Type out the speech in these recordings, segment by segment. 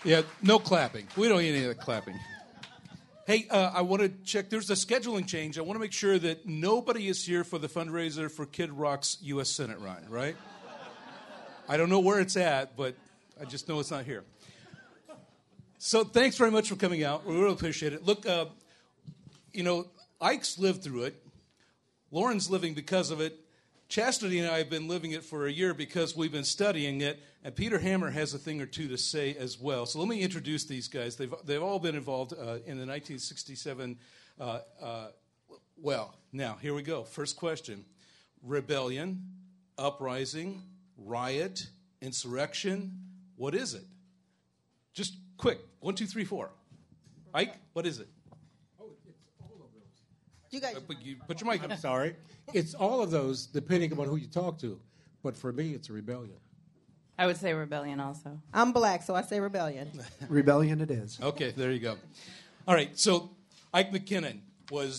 Yeah, no clapping. We don't need any of that clapping. Hey, I want to check. There's a scheduling change. I want to make sure that nobody is here for the fundraiser for Kid Rock's U.S. Senate run, right? I don't know where it's at, but I just know it's not here. So thanks very much for coming out. We really appreciate it. Look, Ike's lived through it. Lauren's living because of it. Chastity and I have been living it for a year because we've been studying it, and Peter Hammer has a thing or two to say as well. So let me introduce these guys. They've all been involved in the 1967. Now here we go. First question: rebellion, uprising, riot, insurrection. What is it? Just quick. 1, 2, 3, 4. Ike, what is it? Oh, it's all of those. You guys, Put your mic up. I'm sorry. It's all of those, depending upon who you talk to. But for me, it's a rebellion. I would say rebellion also. I'm black, so I say rebellion. Rebellion it is. Okay, there you go. All right, so Ike McKinnon was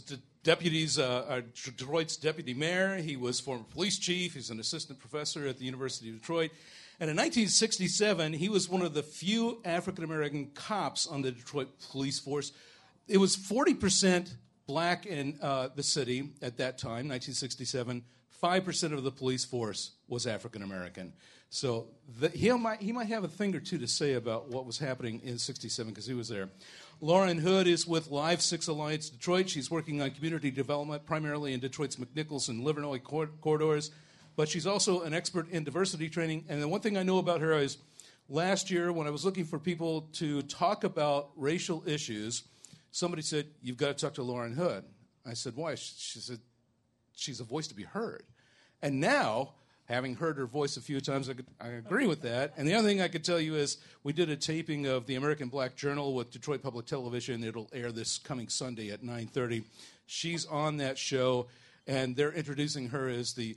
Detroit's deputy mayor. He was former police chief. He's an assistant professor at the University of Detroit. And in 1967, he was one of the few African-American cops on the Detroit police force. It was 40% black in the city at that time, 1967. 5% of the police force was African-American. So he might have a thing or two to say about what was happening in 67 because he was there. Lauren Hood is with Live 6 Alliance Detroit. She's working on community development, primarily in Detroit's McNichols and Livernois corridors. But she's also an expert in diversity training. And the one thing I know about her is last year when I was looking for people to talk about racial issues, somebody said, "You've got to talk to Lauren Hood." I said, "Why?" She said, "She's a voice to be heard." And now, having heard her voice a few times, I agree with that. And the other thing I could tell you is we did a taping of the American Black Journal with Detroit Public Television. It'll air this coming Sunday at 9:30. She's on that show, and they're introducing her as the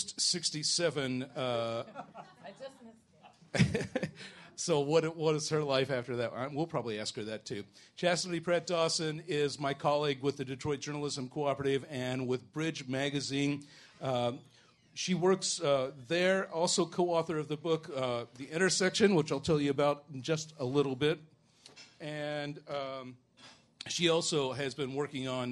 post-67. I just missed it. So what is her life after that? We'll probably ask her that too. Chastity Pratt Dawson is my colleague with the Detroit Journalism Cooperative and with Bridge Magazine. She works there, also co-author of the book The Intersection, which I'll tell you about in just a little bit. And she also has been working on,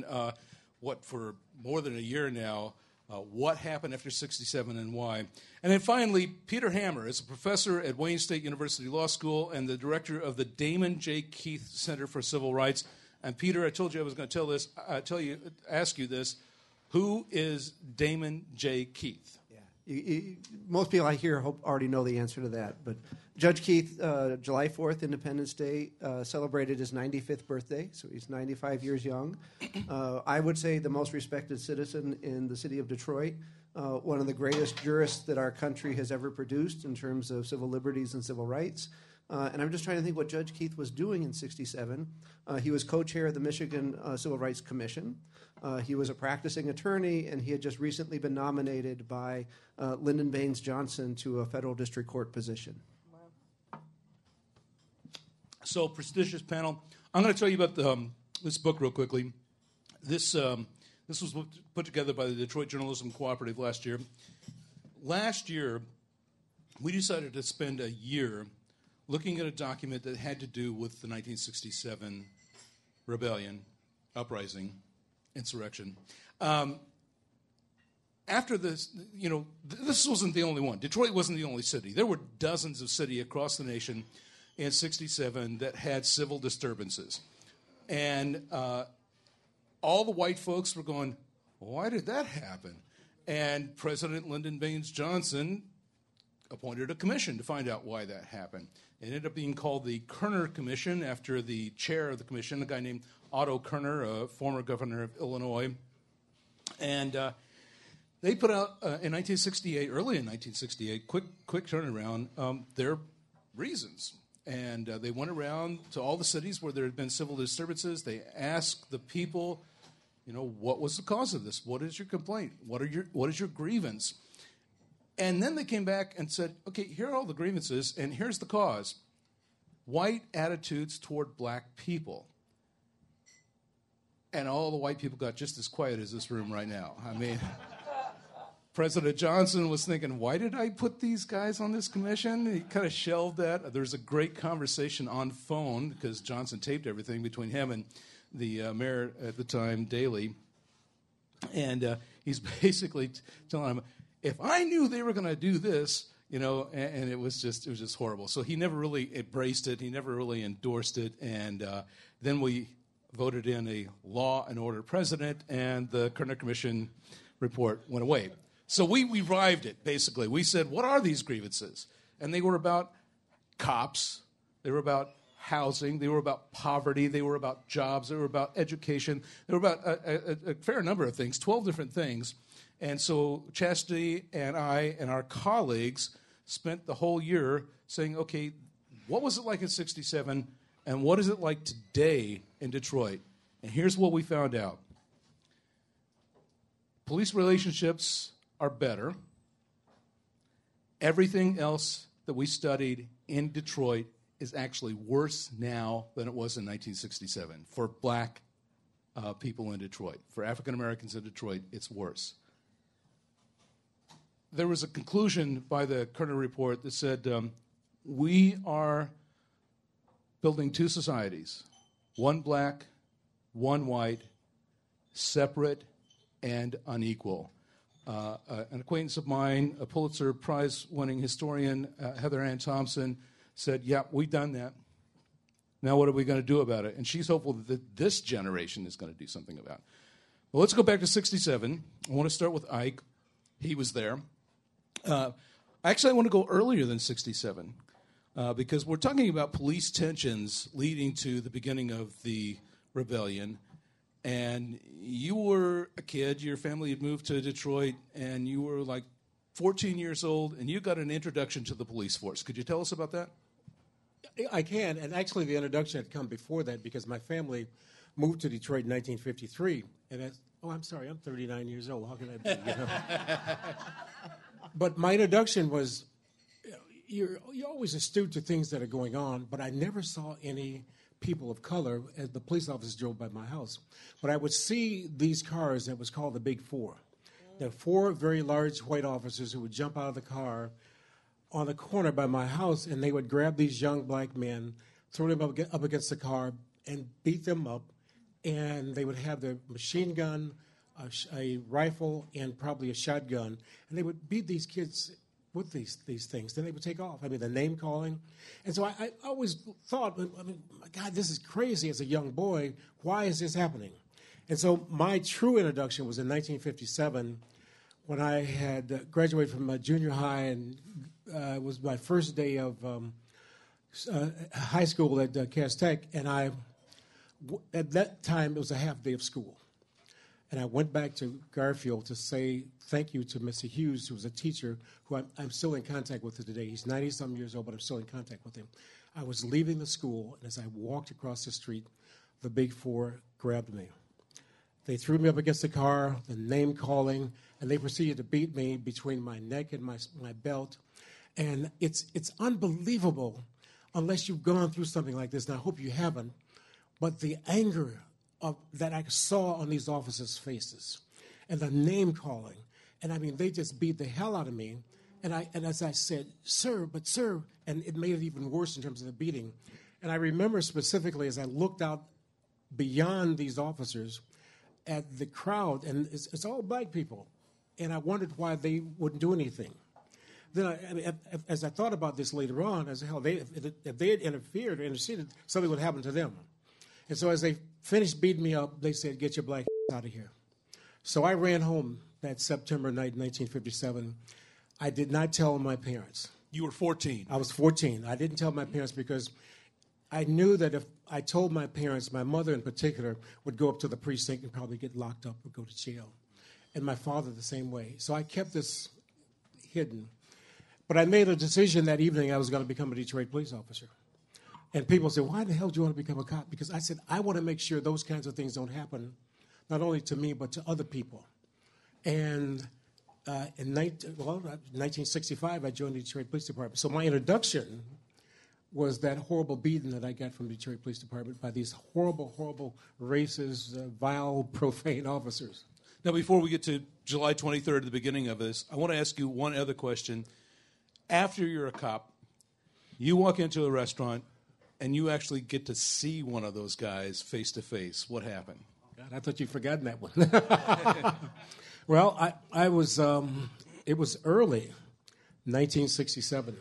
for more than a year now, what happened after 67 and why. And then finally, Peter Hammer is a professor at Wayne State University Law School and the director of the Damon J. Keith Center for Civil Rights. And Peter, I told you I was going to ask you this. Who is Damon J. Keith? Yeah, most people I hear already know the answer to that. But Judge Keith, July 4th, Independence Day, celebrated his 95th birthday, so he's 95 years young. I would say the most respected citizen in the city of Detroit, one of the greatest jurists that our country has ever produced in terms of civil liberties and civil rights. And I'm just trying to think what Judge Keith was doing in 67. He was co-chair of the Michigan Civil Rights Commission. He was a practicing attorney, and he had just recently been nominated by Lyndon Baines Johnson to a federal district court position. Wow. So, prestigious panel. I'm going to tell you about this book real quickly. This was put together by the Detroit Journalism Cooperative last year. Last year, we decided to spend a year looking at a document that had to do with the 1967 rebellion, uprising, insurrection. After this, this wasn't the only one. Detroit wasn't the only city. There were dozens of cities across the nation in 67 that had civil disturbances. And all the white folks were going, why did that happen? And President Lyndon Baines Johnson appointed a commission to find out why that happened. It ended up being called the Kerner Commission after the chair of the commission, a guy named Otto Kerner, a former governor of Illinois. And they put out in 1968, early in 1968, quick turnaround, their reasons. And they went around to all the cities where there had been civil disturbances. They asked the people, what was the cause of this? What is your complaint? What is your grievance? And then they came back and said, okay, here are all the grievances, and here's the cause. White attitudes toward black people. And all the white people got just as quiet as this room right now. I mean, President Johnson was thinking, why did I put these guys on this commission? He kind of shelved that. There's a great conversation on phone because Johnson taped everything between him and the mayor at the time, Daley. And he's basically telling him, if I knew they were going to do this, and it was just horrible. So he never really embraced it. He never really endorsed it. And then we voted in a law and order president, and the Kerner Commission report went away. So we revived it, basically. We said, what are these grievances? And they were about cops. They were about housing. They were about poverty. They were about jobs. They were about education. They were about a fair number of things, 12 different things. And so Chastity and I and our colleagues spent the whole year saying, okay, what was it like in 67 and what is it like today in Detroit? And here's what we found out. Police relationships are better. Everything else that we studied in Detroit is actually worse now than it was in 1967 for black people in Detroit. For African Americans in Detroit, it's worse. There was a conclusion by the Kerner report that said, we are building two societies, one black, one white, separate and unequal. An acquaintance of mine, a Pulitzer Prize-winning historian, Heather Ann Thompson, said, yeah, we've done that. Now what are we going to do about it? And she's hopeful that this generation is going to do something about it. Well, let's go back to 67. I want to start with Ike. He was there. Actually, I want to go earlier than 67 because we're talking about police tensions leading to the beginning of the rebellion. And you were a kid, your family had moved to Detroit, and you were like 14 years old, and you got an introduction to the police force. Could you tell us about that? I can, and actually the introduction had come before that because my family moved to Detroit in 1953. And I'm sorry, I'm 39 years old. How can I be? But my introduction was, you're always astute to things that are going on, but I never saw any people of color as the police officers drove by my house. But I would see these cars that was called the Big Four. There were four very large white officers who would jump out of the car on the corner by my house, and they would grab these young black men, throw them up against the car, and beat them up. And they would have their machine gun, a rifle, and probably a shotgun. And they would beat these kids with these things. Then they would take off. I mean, the name calling. And so I always thought, God, this is crazy as a young boy. Why is this happening? And so my true introduction was in 1957 when I had graduated from junior high, and it was my first day of high school at Cass Tech. And at that time, it was a half day of school. And I went back to Garfield to say thank you to Mr. Hughes, who was a teacher who I'm still in contact with today. He's 90-some years old, but I'm still in contact with him. I was leaving the school, and as I walked across the street, the Big Four grabbed me. They threw me up against the car, the name calling, and they proceeded to beat me between my neck and my belt. And it's unbelievable unless you've gone through something like this, and I hope you haven't, but the anger that I saw on these officers' faces, and the name calling, and I mean, they just beat the hell out of me. And as I said, sir, and it made it even worse in terms of the beating. And I remember specifically as I looked out beyond these officers at the crowd, and it's all black people, and I wondered why they wouldn't do anything. Then, as I thought about this later on, I said, hell, if they had interfered or interceded, something would happen to them. And so as they finished beating me up, they said, get your black out of here. So I ran home that September night, 1957. I did not tell my parents. You were 14. I was 14. I didn't tell my parents because I knew that if I told my parents, my mother in particular would go up to the precinct and probably get locked up or go to jail. And my father the same way. So I kept this hidden. But I made a decision that evening I was going to become a Detroit police officer. And people said, why the hell do you want to become a cop? Because I said, I want to make sure those kinds of things don't happen, not only to me, but to other people. And in 1965, I joined the Detroit Police Department. So my introduction was that horrible beating that I got from the Detroit Police Department by these horrible, horrible, racist, vile, profane officers. Now, before we get to July 23rd, the beginning of this, I want to ask you one other question. After you're a cop, you walk into a restaurant and you actually get to see one of those guys face to face. What happened? God, I thought you'd forgotten that one. Well, I was, it was early, 1967.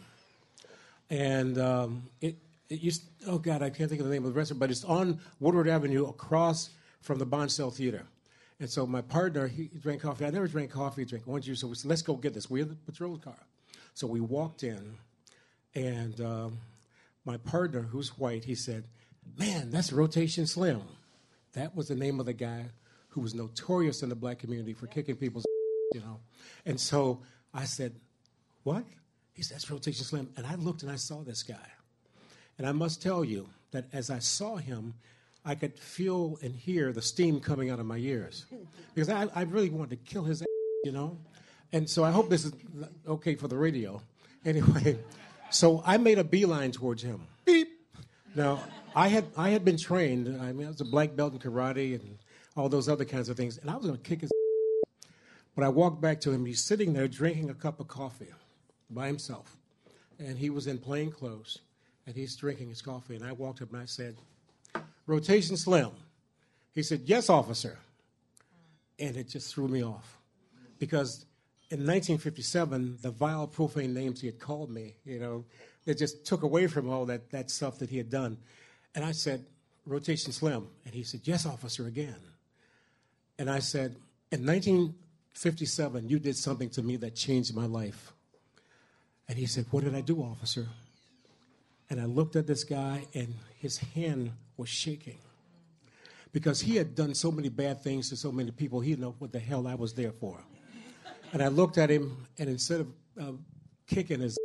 And it used, oh God, I can't think of the name of the restaurant, but it's on Woodward Avenue across from the Bonsell Theater. And so my partner, he drank coffee. I never drank coffee, he drank orange juice. So we said, let's go get this. We had the patrol car. So we walked in, and my partner, who's white, he said, man, that's Rotation Slim. That was the name of the guy who was notorious in the black community for kicking people's, you know. And so I said, what? He said, that's Rotation Slim. And I looked and I saw this guy. And I must tell you that as I saw him, I could feel and hear the steam coming out of my ears. Because I really wanted to kill his ass, you know. And so I hope this is okay for the radio. Anyway, so I made a beeline towards him. Beep. Now, I had been trained. I mean, I was a black belt in karate and all those other kinds of things. And I was going to kick his ass. But I walked back to him. He's sitting there drinking a cup of coffee by himself. And he was in plain clothes. And he's drinking his coffee. And I walked up and I said, Rotation Slim. He said, yes, officer. And it just threw me off. Because in 1957, the vile, profane names he had called me, you know, it just took away from all that stuff that he had done. And I said, Rotation Slim. And he said, yes, officer, again. And I said, in 1957, you did something to me that changed my life. And he said, what did I do, officer? And I looked at this guy, and his hand was shaking. Because he had done so many bad things to so many people, he didn't know what the hell I was there for. And I looked at him, and instead of kicking his,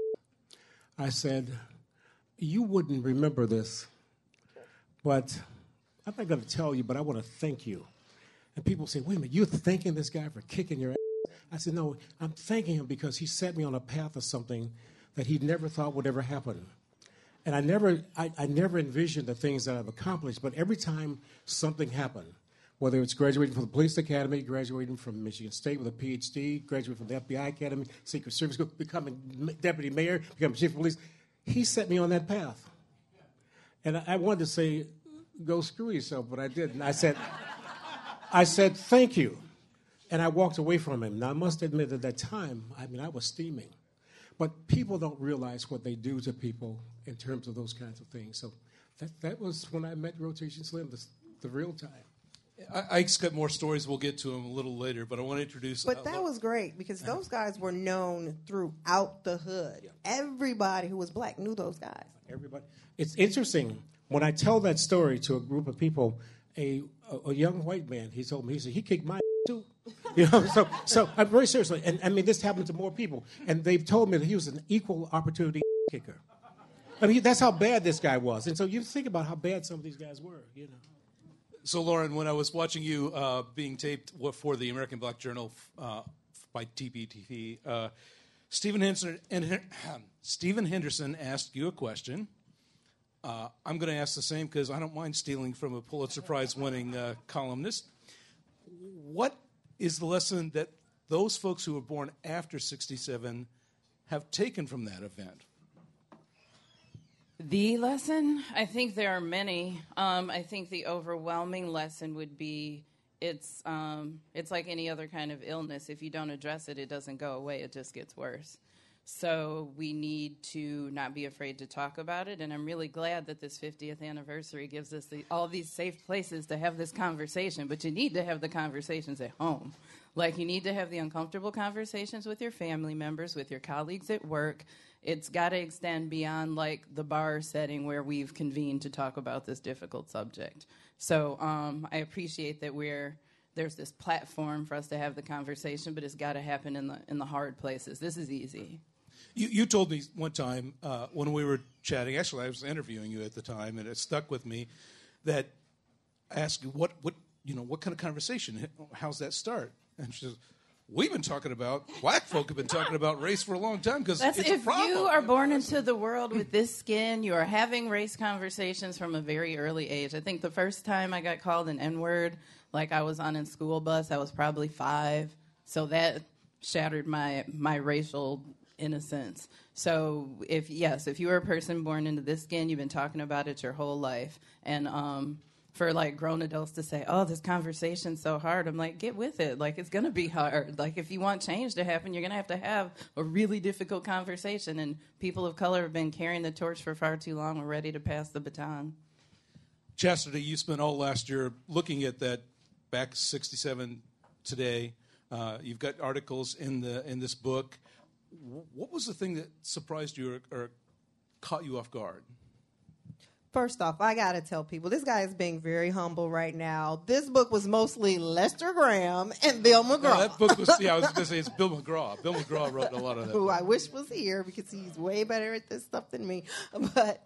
I said, you wouldn't remember this, but I'm not going to tell you, but I want to thank you. And people say, wait a minute, you're thanking this guy for kicking your ass? I said, no, I'm thanking him because he set me on a path of something that he never thought would ever happen. And I never envisioned the things that I've accomplished, but every time something happened, whether it's graduating from the police academy, graduating from Michigan State with a PhD, graduating from the FBI Academy, Secret Service, becoming deputy mayor, becoming chief of police, he set me on that path. And I wanted to say, go screw yourself, but I didn't. I said, thank you. And I walked away from him. Now, I must admit at that time, I was steaming. But people don't realize what they do to people in terms of those kinds of things. So that was when I met Rotation Slim, the real time. Ike's got more stories. We'll get to him a little later, but I want to introduce... But that was great because those guys were known throughout the hood. Yeah. Everybody who was black knew those guys. Everybody. It's interesting. When I tell that story to a group of people, a young white man, he told me, he said, he kicked my too. You know, so I'm very seriously, and I mean, this happened to more people, and they've told me that he was an equal opportunity kicker. I mean, that's how bad this guy was. And so you think about how bad some of these guys were, you know. So, Lauren, when I was watching you being taped for the American Black Journal by TPTV, Stephen Henderson asked you a question. I'm going to ask the same because I don't mind stealing from a Pulitzer Prize-winning columnist. What is the lesson that those folks who were born after 67 have taken from that event? The lesson? I think there are many. I think the overwhelming lesson would be it's like any other kind of illness. If you don't address it, it doesn't go away. It just gets worse. So we need to not be afraid to talk about it. And I'm really glad that this 50th anniversary gives us all these safe places to have this conversation. But you need to have the conversations at home. Like, you need to have the uncomfortable conversations with your family members, with your colleagues at work. It's got to extend beyond, like, the bar setting where we've convened to talk about this difficult subject. So I appreciate that there's this platform for us to have the conversation, but it's got to happen in the hard places. This is easy. You told me one time when we were chatting, actually I was interviewing you at the time, and it stuck with me, that I asked you, what kind of conversation, how's that start? And she says, we've been talking about, black folk have been talking about race for a long time because it's a if problem. you are born into the world with this skin, you are having race conversations from a very early age. I think the first time I got called an N-word, like I was on a school bus, I was probably 5. So that shattered my racial innocence. So if you are a person born into this skin, you've been talking about it your whole life. And for like grown adults to say, oh, this conversation's so hard, I'm like, get with it. Like, it's going to be hard. Like, if you want change to happen, you're going to have a really difficult conversation. And people of color have been carrying the torch for far too long. We're ready to pass the baton. Chastity, you spent all last year looking at that back 67 today. You've got articles in this book. What was the thing that surprised you or caught you off guard? First off, I got to tell people, this guy is being very humble right now. This book was mostly Lester Graham and Bill McGraw. No, that book was, I was going to say it's Bill McGraw. Bill McGraw wrote a lot of that. Who I wish was here because he's way better at this stuff than me. But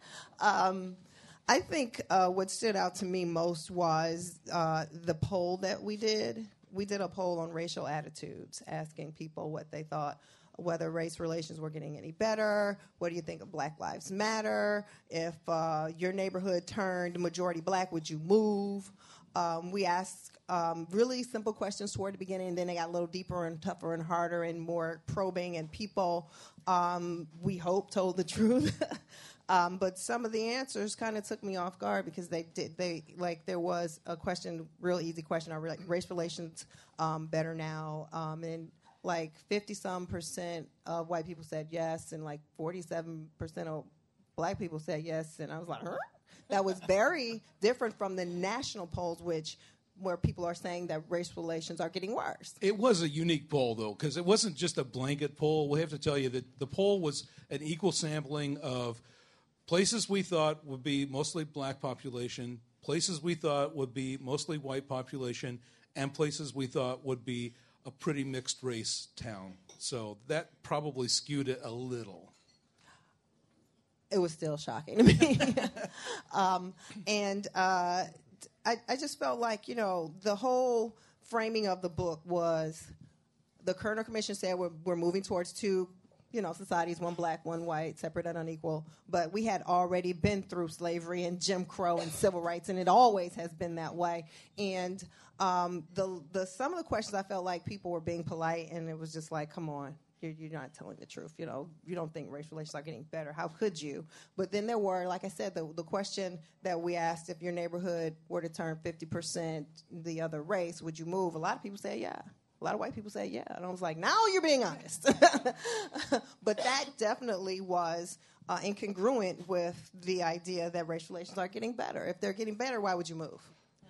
I think what stood out to me most was the poll that we did. We did a poll on racial attitudes, asking people what they thought, whether race relations were getting any better. What do you think of Black Lives Matter? If your neighborhood turned majority black, would you move? We asked really simple questions toward the beginning, and then they got a little deeper and tougher and harder and more probing, and people, we hope, told the truth. But some of the answers kind of took me off guard because there was a question, real easy question, are race relations better now? And like 50-some% of white people said yes, and like 47% of black people said yes. And I was like, huh? That was very different from the national polls, where people are saying that race relations are getting worse. It was a unique poll, though, because it wasn't just a blanket poll. We have to tell you that the poll was an equal sampling of places we thought would be mostly black population, places we thought would be mostly white population, and places we thought would be a pretty mixed race town. So that probably skewed it a little. It was still shocking to me. I just felt like, the whole framing of the book was the Kerner Commission said we're moving towards two societies, one black, one white, separate and unequal. But we had already been through slavery and Jim Crow and civil rights, and it always has been that way. And some of the questions, I felt like people were being polite, and it was just like, come on, you're not telling the truth. You don't think race relations are getting better. How could you? But then there were, like I said, the question that we asked, if your neighborhood were to turn 50% the other race, would you move? A lot of people said yeah. A lot of white people say, yeah. And I was like, now you're being honest. But that definitely was incongruent with the idea that race relations are getting better. If they're getting better, why would you move?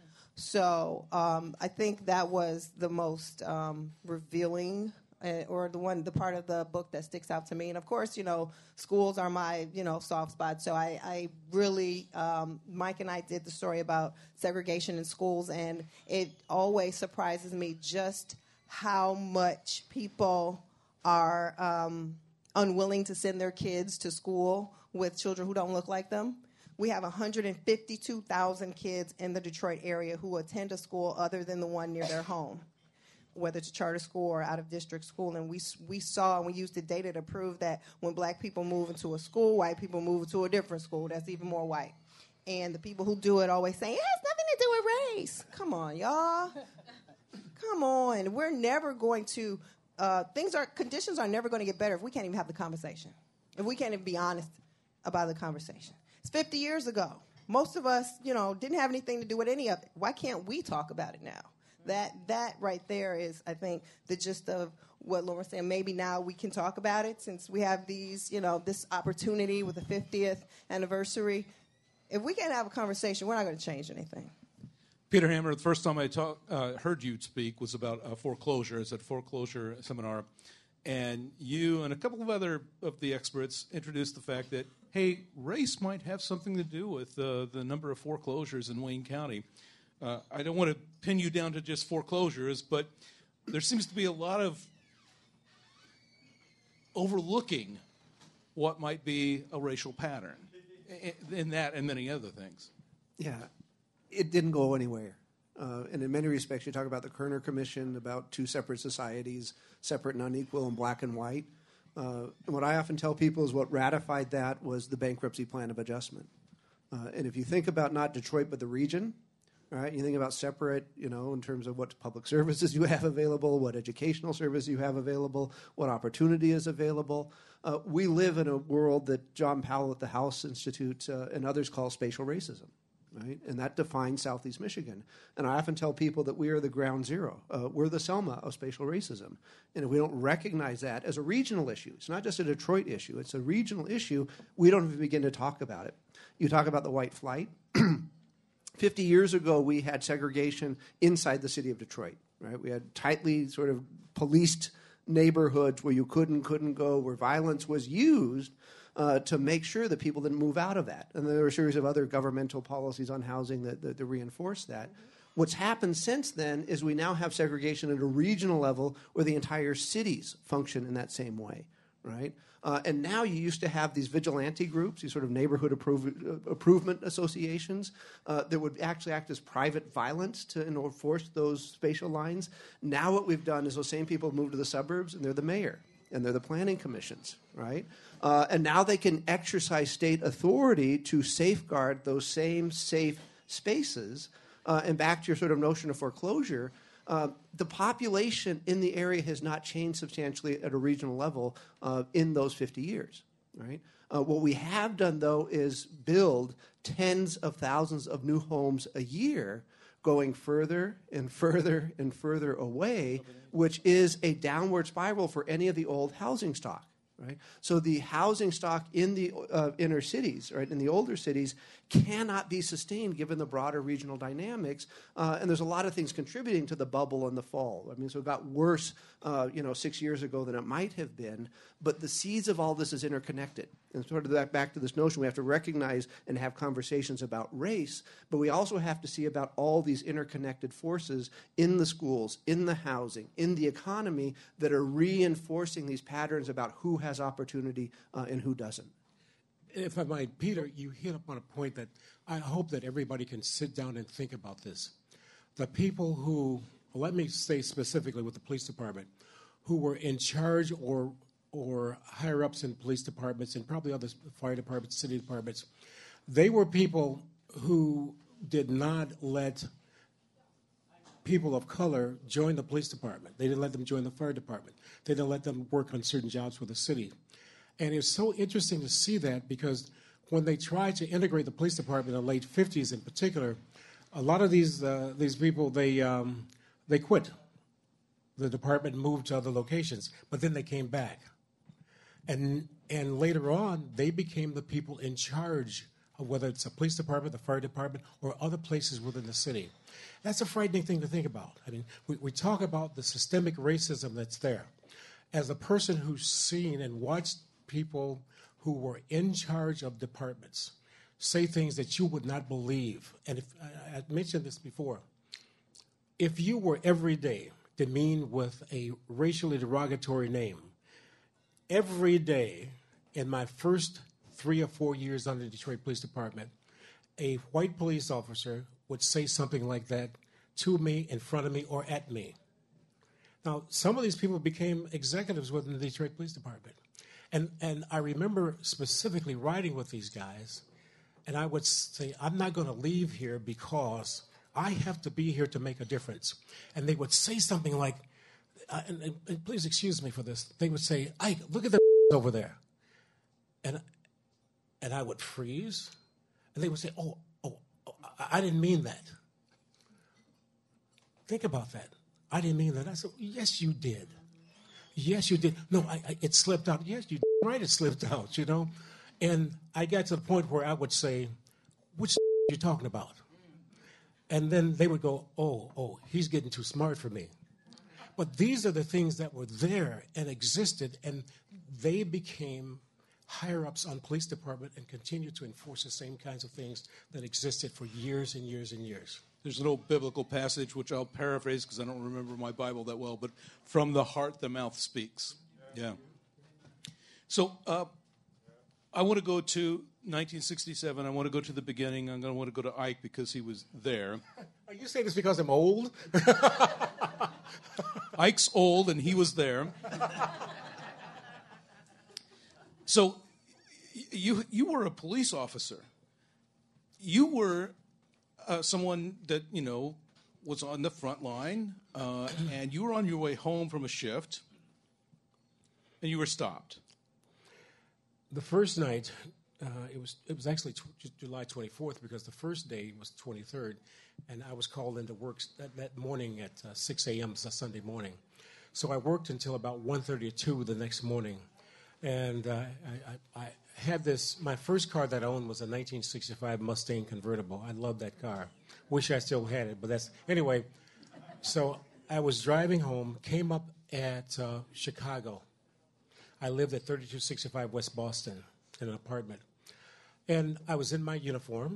So I think that was the most revealing or the part of the book that sticks out to me. And, of course, schools are my, soft spot. So I really, Mike and I did the story about segregation in schools, and it always surprises me just how much people are unwilling to send their kids to school with children who don't look like them. We have 152,000 kids in the Detroit area who attend a school other than the one near their home, whether it's a charter school or out-of-district school. And we saw and we used the data to prove that when black people move into a school, white people move into a different school that's even more white. And the people who do it always say, it has nothing to do with race. Come on, y'all. Come on. We're never going to, conditions are never going to get better if we can't even have the conversation. If we can't even be honest about the conversation. It's 50 years ago. Most of us, didn't have anything to do with any of it. Why can't we talk about it now? That right there is, I think, the gist of what Lauren's saying. Maybe now we can talk about it since we have these, this opportunity with the 50th anniversary. If we can't have a conversation, we're not going to change anything. Peter Hammer, the first time I heard you speak was about foreclosure. It's at a foreclosure seminar. And you and a couple of other of the experts introduced the fact that, hey, race might have something to do with the number of foreclosures in Wayne County. I don't want to pin you down to just foreclosures, but there seems to be a lot of overlooking what might be a racial pattern in that and many other things. Yeah. It didn't go anywhere. And in many respects, you talk about the Kerner Commission, about two separate societies, separate and unequal and black and white. And what I often tell people is what ratified that was the bankruptcy plan of adjustment. And if you think about not Detroit but the region, right? You think about separate, in terms of what public services you have available, what educational service you have available, what opportunity is available. We live in a world that John Powell at the House Institute and others call spatial racism, right? And that defines Southeast Michigan. And I often tell people that we are the ground zero. We're the Selma of spatial racism. And if we don't recognize that as a regional issue, it's not just a Detroit issue, it's a regional issue, we don't even begin to talk about it. You talk about the white flight. 50 years ago, we had segregation inside the city of Detroit, right? We had tightly sort of policed neighborhoods where you couldn't go, where violence was used to make sure that people didn't move out of that. And there were a series of other governmental policies on housing that reinforced that. What's happened since then is we now have segregation at a regional level where the entire cities function in that same way, right? And now you used to have these vigilante groups, these sort of neighborhood improvement associations that would actually act as private violence to enforce those spatial lines. Now what we've done is those same people have moved to the suburbs, and they're the mayor, and they're the planning commissions, right? And now they can exercise state authority to safeguard those same safe spaces. And back to your sort of notion of foreclosure, the population in the area has not changed substantially at a regional level in those 50 years, right? What we have done, though, is build tens of thousands of new homes a year, going further and further and further away, which is a downward spiral for any of the old housing stock. Right? So the housing stock in the inner cities, right, in the older cities, cannot be sustained given the broader regional dynamics. And there's a lot of things contributing to the bubble in the fall. I mean, so it got worse, 6 years ago than it might have been. But the seeds of all this is interconnected. And sort of that back to this notion, we have to recognize and have conversations about race, but we also have to see about all these interconnected forces in the schools, in the housing, in the economy that are reinforcing these patterns about who has opportunity and who doesn't. If I might, Peter, you hit upon a point that I hope that everybody can sit down and think about this. The people who, let me say specifically with the police department, who were in charge or higher-ups in police departments and probably other fire departments, city departments, they were people who did not let people of color join the police department. They didn't let them join the fire department. They didn't let them work on certain jobs for the city. And it's so interesting to see that because when they tried to integrate the police department in the late 50s in particular, a lot of these people, they quit. The department moved to other locations, but then they came back. And later on, they became the people in charge of whether it's a police department, the fire department, or other places within the city. That's a frightening thing to think about. I mean, we talk about the systemic racism that's there. As a person who's seen and watched people who were in charge of departments say things that you would not believe, and if I mentioned this before, if you were every day demeaned with a racially derogatory name, every day in my first 3 or 4 years under the Detroit Police Department, a white police officer would say something like that to me, in front of me, or at me. Now, some of these people became executives within the Detroit Police Department. And I remember specifically riding with these guys, and I would say, I'm not going to leave here because I have to be here to make a difference. And they would say something like, and please excuse me for this, they would say, Ike, look at the over there. And I would freeze, and they would say, oh, I didn't mean that. Think about that. I didn't mean that. I said, yes, you did. Yes, you did. No, it slipped out. Yes, you did right, it slipped out, And I got to the point where I would say, which are you talking about? And then they would go, oh, he's getting too smart for me. But these are the things that were there and existed, and they became higher-ups on police department and continued to enforce the same kinds of things that existed for years and years and years. There's an old biblical passage, which I'll paraphrase because I don't remember my Bible that well, but from the heart the mouth speaks. Yeah. So I want to go to 1967. I want to go to the beginning. I'm going to want to go to Ike because he was there. Are you saying this because I'm old? Ike's old, and he was there. So you were a police officer. You were someone that, was on the front line, and you were on your way home from a shift, and you were stopped. The first night, it was actually July 24th because the first day was 23rd, and I was called into work that morning at 6 a.m. It's a Sunday morning. So I worked until about 1:30 or 2 the next morning, and I had my first car that I owned was a 1965 Mustang convertible. I loved that car. Wish I still had it, but anyway. So I was driving home, came up at Chicago. I lived at 3265 West Boston in an apartment. And I was in my uniform.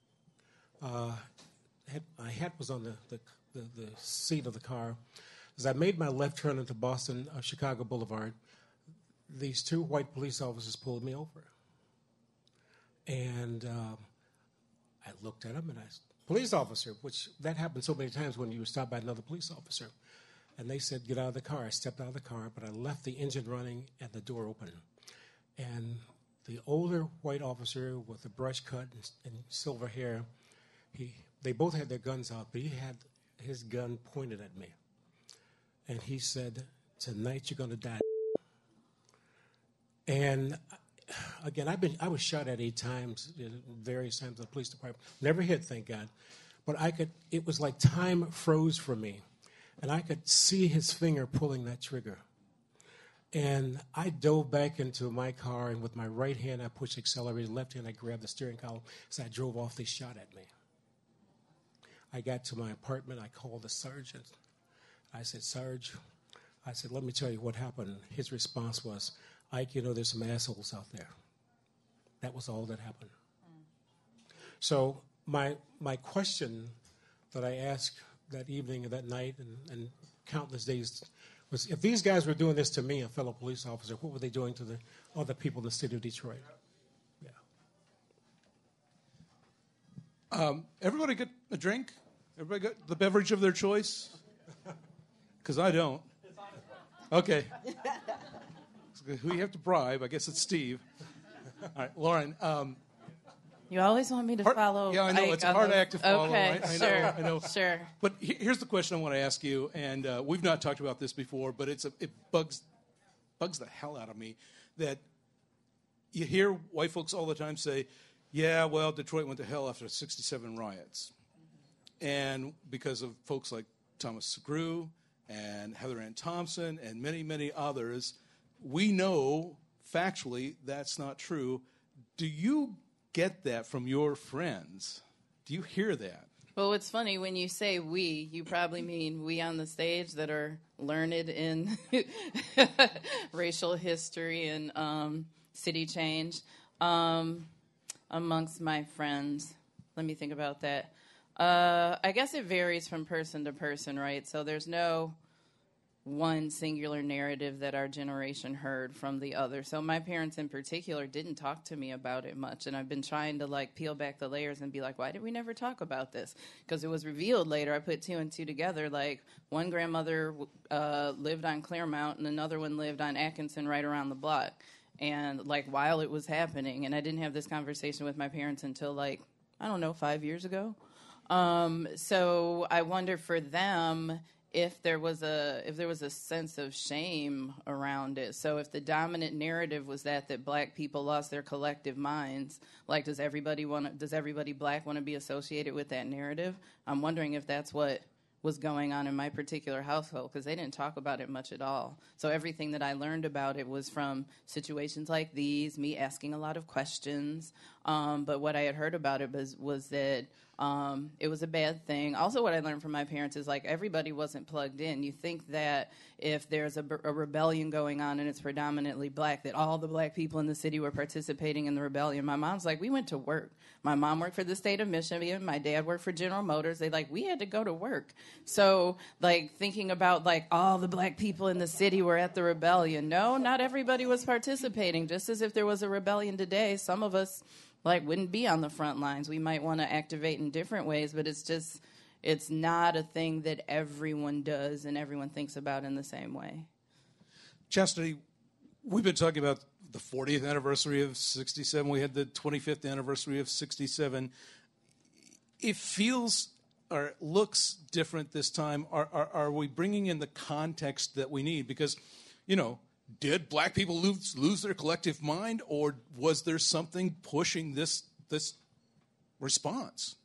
My hat was on the seat of the car. As I made my left turn into Boston, Chicago Boulevard, these two white police officers pulled me over. And I looked at them and I said, "Police officer," which that happened so many times when you were stopped by another police officer. And they said, "Get out of the car." I stepped out of the car, but I left the engine running and the door open. And the older white officer with the brush cut and silver hair, they both had their guns out, but he had his gun pointed at me. And he said, "Tonight you're going to die." And again, I was shot at 8 times, various times in the police department. Never hit, thank God. But it was like time froze for me. And I could see his finger pulling that trigger. And I dove back into my car, and with my right hand, I pushed the accelerator, left hand, I grabbed the steering column. As I drove off, they shot at me. I got to my apartment, I called the sergeant. I said, "Sarge," I said, "let me tell you what happened." His response was, "Ike, there's some assholes out there." That was all that happened. So my question that I asked that evening and that night and countless days was, if these guys were doing this to me, a fellow police officer, what were they doing to the other people in the city of Detroit? Yeah. Everybody get a drink? Everybody got the beverage of their choice? Because I don't. Okay. Who you have to bribe? I guess it's Steve. All right, Lauren. You always want me to follow. Yeah, I know. It's a hard act to follow. Okay, I know. Sure. But here's the question I want to ask you, and we've not talked about this before, but it bugs the hell out of me that you hear white folks all the time say, "Yeah, well, Detroit went to hell after 67 riots," and because of folks like Thomas Segru and Heather Ann Thompson and many, many others, we know factually that's not true. Do you get that from your friends? Do you hear that? Well, it's funny when you say we, you probably mean we on the stage that are learned in racial history and city change. Amongst my friends, let me think about that. I guess it varies from person to person, right? So there's no one singular narrative that our generation heard from the other. So my parents in particular didn't talk to me about it much, and I've been trying to peel back the layers and be like, why did we never talk about this? Because it was revealed later. I put 2 and 2 together. One grandmother lived on Claremont and another one lived on Atkinson right around the block. And while it was happening, and I didn't have this conversation with my parents until 5 years ago. So I wonder for them if there was a sense of shame around it. So if the dominant narrative was that black people lost their collective minds, does everybody black want to be associated with that narrative? I'm wondering if that's what was going on in my particular household, because they didn't talk about it much at all. So everything that I learned about it was from situations like these, me asking a lot of questions, But what I had heard about it was that it was a bad thing. Also, what I learned from my parents is, like, everybody wasn't plugged in. You think that if there's a rebellion going on and it's predominantly black, that all the black people in the city were participating in the rebellion. My mom's like, we went to work. My mom worked for the state of Michigan. My dad worked for General Motors. We had to go to work. So, like, thinking about, like, all the black people in the city were at the rebellion. No, not everybody was participating. Just as if there was a rebellion today, some of us, like, wouldn't be on the front lines. We might want to activate in different ways, but it's not a thing that everyone does and everyone thinks about in the same way. Chastity, we've been talking about the 40th anniversary of 67. We had the 25th anniversary of 67. It feels or looks different this time. Are we bringing in the context that we need? Because, did black people lose their collective mind, or was there something pushing this response?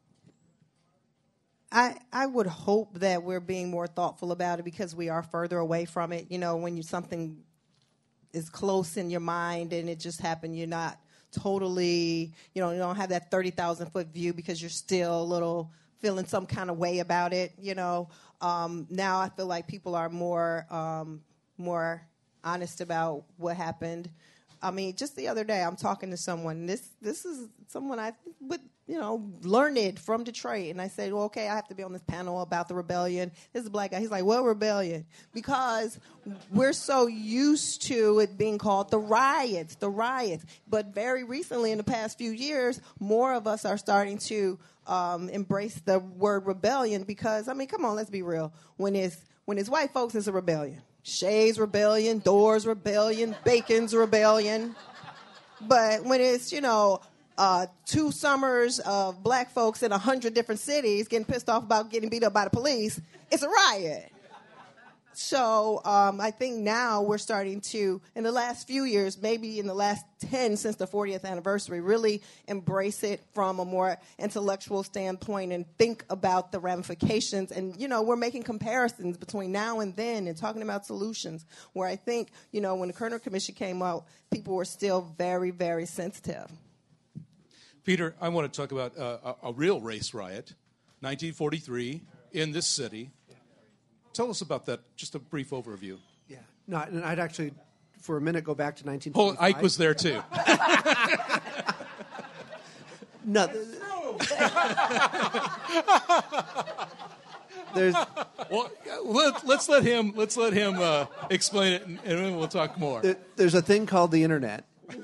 I would hope that we're being more thoughtful about it because we are further away from it. When something is close in your mind and it just happened, you're not totally, you don't have that 30,000-foot view because you're still a little feeling some kind of way about it. Now I feel like people are more honest about what happened. I mean, just the other day, I'm talking to someone. This is someone I would, learned from Detroit. And I said, well, okay, I have to be on this panel about the rebellion. This is a black guy. He's like, what rebellion? Because we're so used to it being called the riots. But very recently, in the past few years, more of us are starting to embrace the word rebellion because, I mean, come on, let's be real. When it's white folks, it's a rebellion. Shays Rebellion, Doors Rebellion, Bacon's Rebellion. But when it's, 2 summers of black folks in 100 different cities getting pissed off about getting beat up by the police, it's a riot. So I think now we're starting to, in the last few years, maybe in the last 10 since the 40th anniversary, really embrace it from a more intellectual standpoint and think about the ramifications. And, we're making comparisons between now and then and talking about solutions where I think, when the Kerner Commission came out, people were still very, very sensitive. Peter, I want to talk about a real race riot, 1943, in this city. Tell us about that, just a brief overview. Yeah. No, and I'd actually, for a minute, go back to 1925. Oh, Ike was there, too. No. There's. Well, let's let him explain it, and then we'll talk more. There's a thing called the internet.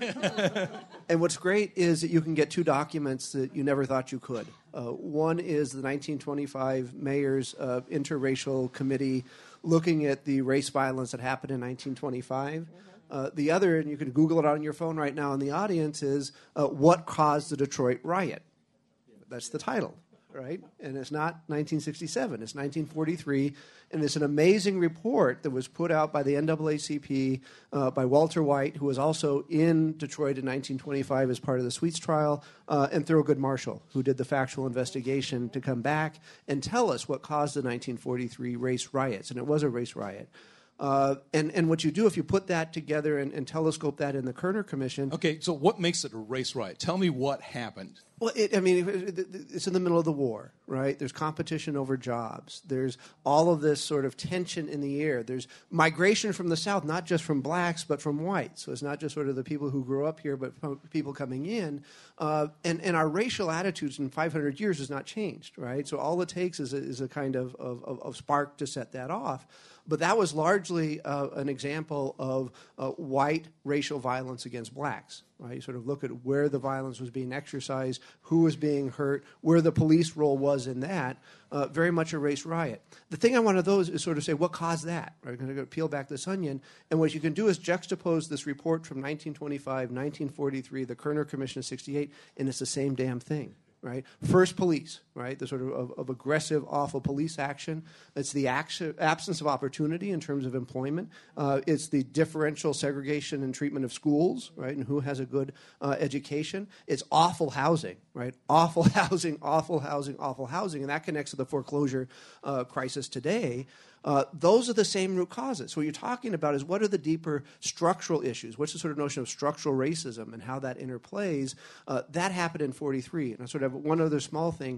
And what's great is that you can get 2 documents that you never thought you could. One is the 1925 Mayor's Interracial Committee looking at the race violence that happened in 1925. The other, and you can Google it on your phone right now in the audience, is What Caused the Detroit Riot? That's the title, right? And it's not 1967, it's 1943. And it's an amazing report that was put out by the NAACP by Walter White, who was also in Detroit in 1925 as part of the Sweets trial, and Thurgood Marshall, who did the factual investigation to come back and tell us what caused the 1943 race riots. And it was a race riot. And what you do if you put that together and telescope that in the Kerner Commission. Okay, so what makes it a race riot? Tell me what happened. Well, it's in the middle of the war, right? There's competition over jobs. There's all of this sort of tension in the air. There's migration from the South, not just from blacks, but from whites. So it's not just sort of the people who grew up here, but people coming in. And our racial attitudes in 500 years has not changed, right? So all it takes is a kind of spark to set that off. But that was largely an example of white racial violence against blacks. Right? You sort of look at where the violence was being exercised, who was being hurt, where the police role was in that. Very much a race riot. The thing I want to do is sort of say, what caused that? Right? We're going to peel back this onion. And what you can do is juxtapose this report from 1925, 1943, the Kerner Commission of 68, and it's the same damn thing. Right? First, police, right? The sort of aggressive, awful police action. It's the absence of opportunity in terms of employment. It's the differential segregation and treatment of schools, right? And who has a good education. It's awful housing, right? Awful housing, awful housing, awful housing. And that connects to the foreclosure crisis today. those are the same root causes. So what you're talking about is what are the deeper structural issues? What's the sort of notion of structural racism and how that interplays? That happened in 43. And I sort of have one other small thing.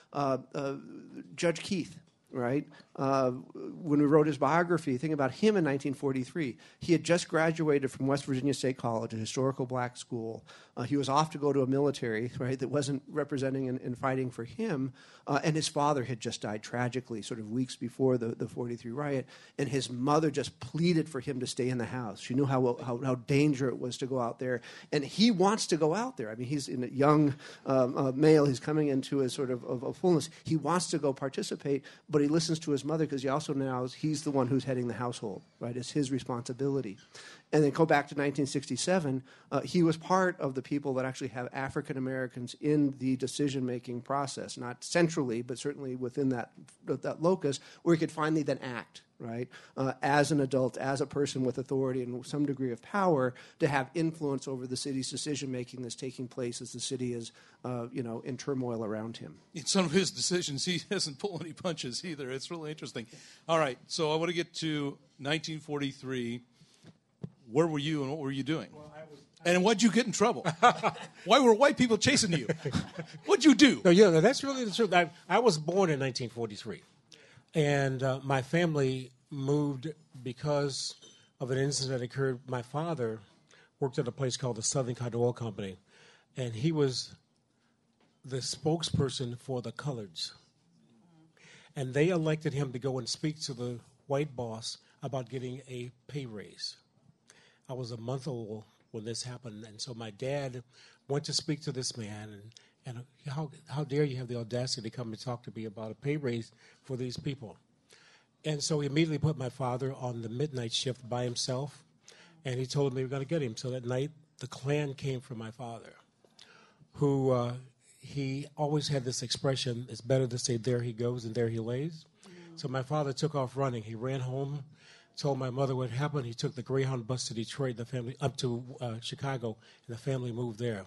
Judge Keith, right? When we wrote his biography, think about him in 1943. He had just graduated from West Virginia State College, a historical black school. He was off to go to a military, right, that wasn't representing and fighting for him. And his father had just died tragically, sort of weeks before the 43 riot. And his mother just pleaded for him to stay in the house. She knew how dangerous it was to go out there. And he wants to go out there. I mean, he's a young male. He's coming into a sort of fullness. He wants to go participate, but he listens to his mother because he also knows he's the one who's heading the household, right? It's his responsibility. And then go back to 1967, he was part of the people that actually have African Americans in the decision-making process, not centrally, but certainly within that locus, where he could finally then act, right, as an adult, as a person with authority and some degree of power to have influence over the city's decision-making that's taking place as the city is, in turmoil around him. In some of his decisions, he doesn't pull any punches either. It's really interesting. All right, so I want to get to 1943. Where were you and what were you doing? And why'd you get in trouble? Why were white people chasing you? What'd you do? No, that's really the truth. I was born in 1943, and my family moved because of an incident that occurred. My father worked at a place called the Southern Cotton Oil Company, and he was the spokesperson for the coloreds. And they elected him to go and speak to the white boss about getting a pay raise. I was a month old when this happened, and so my dad went to speak to this man, and how dare you have the audacity to come and talk to me about a pay raise for these people? And so he immediately put my father on the midnight shift by himself, and he told me we were going to get him. So that night, the Klan came for my father, who he always had this expression, it's better to say there he goes and there he lays. So my father took off running. He ran home, told my mother what happened. He took the Greyhound bus to Detroit, the family up to Chicago, and the family moved there.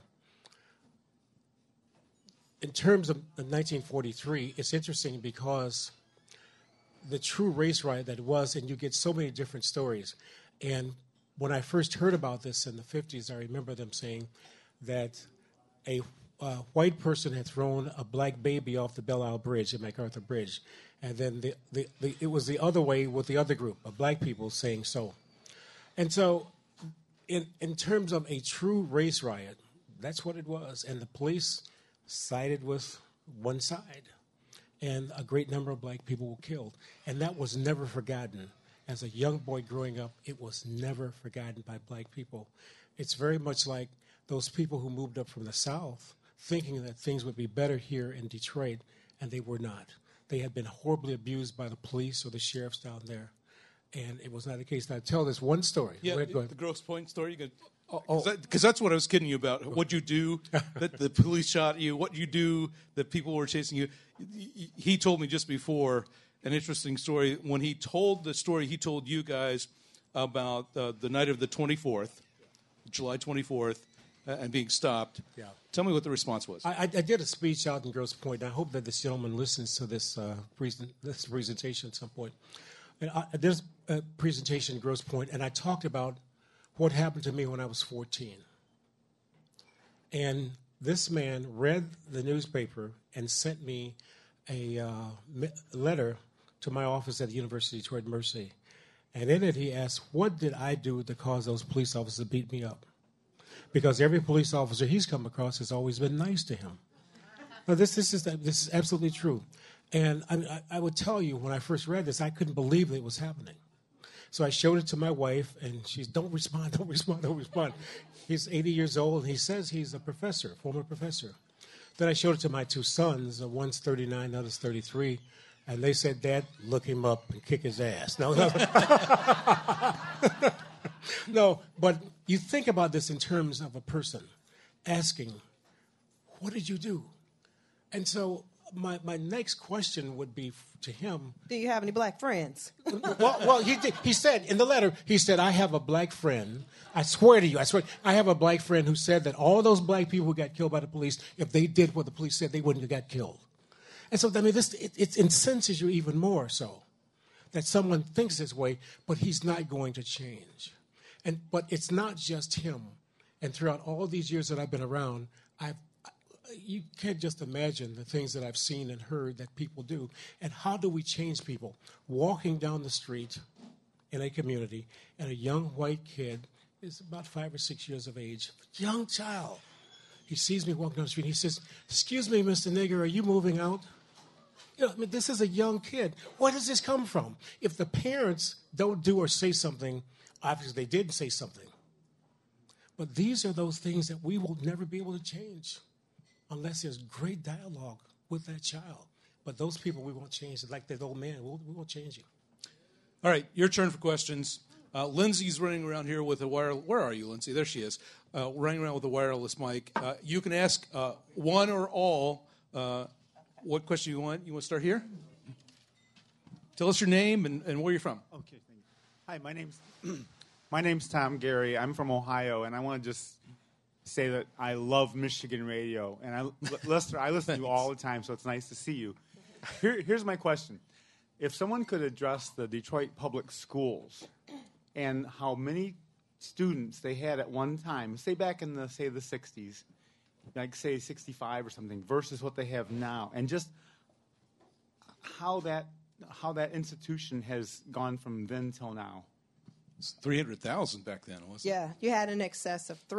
In terms of 1943, it's interesting because the true race riot that it was, and you get so many different stories. And when I first heard about this in the 50s, I remember them saying that a white person had thrown a black baby off the Belle Isle Bridge, the MacArthur Bridge. And then it was the other way with the other group of black people saying so. And so in terms of a true race riot, that's what it was. And the police sided with one side. And a great number of black people were killed. And that was never forgotten. As a young boy growing up, it was never forgotten by black people. It's very much like those people who moved up from the South thinking that things would be better here in Detroit, and they were not. They had been horribly abused by the police or the sheriffs down there, and it was not the case. Now, tell this one story. Yeah, Go ahead. the Grosse Pointe story. Because that's what I was kidding you about. What'd you do that the police shot you? What you do that people were chasing you? He told me just before an interesting story. When he told the story, he told you guys about the night of the 24th, July 24th, and being stopped. Yeah. Tell me what the response was. I did a speech out in Grosse Pointe. I hope that this gentleman listens to this presentation at some point. And I did a presentation in Grosse Pointe, and I talked about what happened to me when I was 14. And this man read the newspaper and sent me a letter to my office at the University of Detroit Mercy. And in it, he asked, what did I do to cause those police officers to beat me up? Because every police officer he's come across has always been nice to him. Now, this is absolutely true. And I would tell you, when I first read this, I couldn't believe that it was happening. So I showed it to my wife, and she's, don't respond. He's 80 years old, and he says he's a professor, former professor. Then I showed it to my two sons. One's 39, the other's 33. And they said, Dad, look him up and kick his ass. No. No, but you think about this in terms of a person asking, what did you do? And so my next question would be to him. Do you have any black friends? Well, he said in the letter, he said, I have a black friend. I swear to you, I have a black friend who said that all those black people who got killed by the police, if they did what the police said, they wouldn't have got killed. And so, I mean, it incenses you even more so. that someone thinks this way, but he's not going to change. But it's not just him. And throughout all these years that I've been around, you can't just imagine the things that I've seen and heard that people do. And how do we change people? Walking down the street in a community, and a young white kid is about 5 or 6 years of age, young child. He sees me walking down the street. He says, "Excuse me, Mr. Nigger, are you moving out?" This is a young kid. Where does this come from? If the parents don't do or say something, obviously they did say something. But these are those things that we will never be able to change unless there's great dialogue with that child. But those people we won't change. Like that old man, we won't change him. All right, your turn for questions. Lindsay's running around here with a wireless. Where are you, Lindsay? There she is. Running around with a wireless mic. You can ask one or all. What question you want? You want to start here? Tell us your name and where you're from. Okay, thank you. Hi, my name's Tom Gary. I'm from Ohio, and I want to just say that I love Michigan radio. And Lester, I listen to you all the time, so it's nice to see you. Here's my question. If someone could address the Detroit public schools and how many students they had at one time, say back in the 60s, like say 65 or something, versus what they have now, and just how that institution has gone from then till now. It's 300,000 back then, wasn't it? Yeah, you had an excess of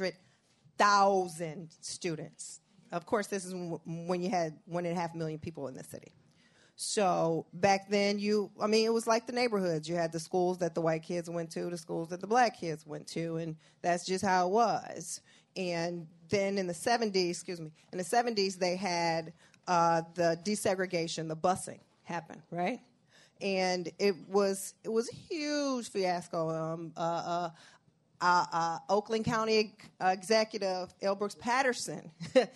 300,000 students. Of course, this is when you had 1.5 million people in the city. So back then, it was like the neighborhoods. You had the schools that the white kids went to, the schools that the black kids went to, and that's just how it was. And then in the 70s, they had the desegregation, the busing happen, right? And it was a huge fiasco. Oakland County Executive L. Brooks Patterson,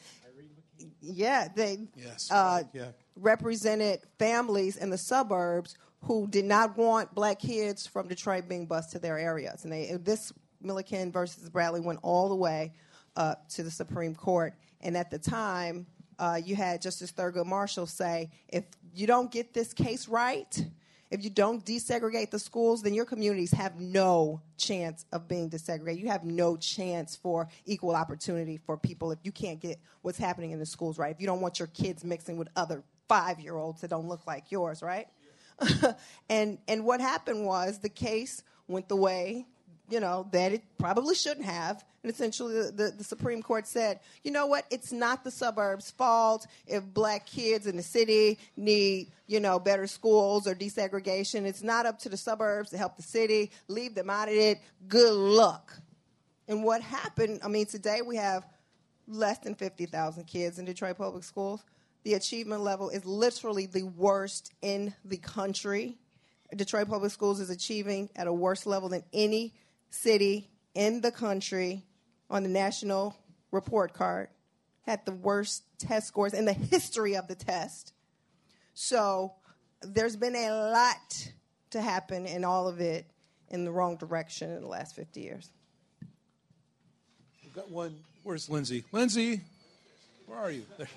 represented families in the suburbs who did not want black kids from Detroit being bused to their areas. And this Milliken versus Bradley went all the way to the Supreme Court. And at the time, you had Justice Thurgood Marshall say, if you don't get this case right, if you don't desegregate the schools, then your communities have no chance of being desegregated. You have no chance for equal opportunity for people if you can't get what's happening in the schools right. If you don't want your kids mixing with other 5-year-olds that don't look like yours, right? And what happened was the case went the way, that it probably shouldn't have. And essentially the Supreme Court said, you know what, it's not the suburbs' fault if black kids in the city need, better schools or desegregation. It's not up to the suburbs to help the city. Leave them out of it. Good luck. And what happened, today we have less than 50,000 kids in Detroit public schools. The achievement level is literally the worst in the country. Detroit public schools is achieving at a worse level than any city in the country on the national report card, had the worst test scores in the history of the test. So there's been a lot to happen, and all of it in the wrong direction in the last 50 years. We've got one. Where's Lindsay? Lindsay, where are you? There.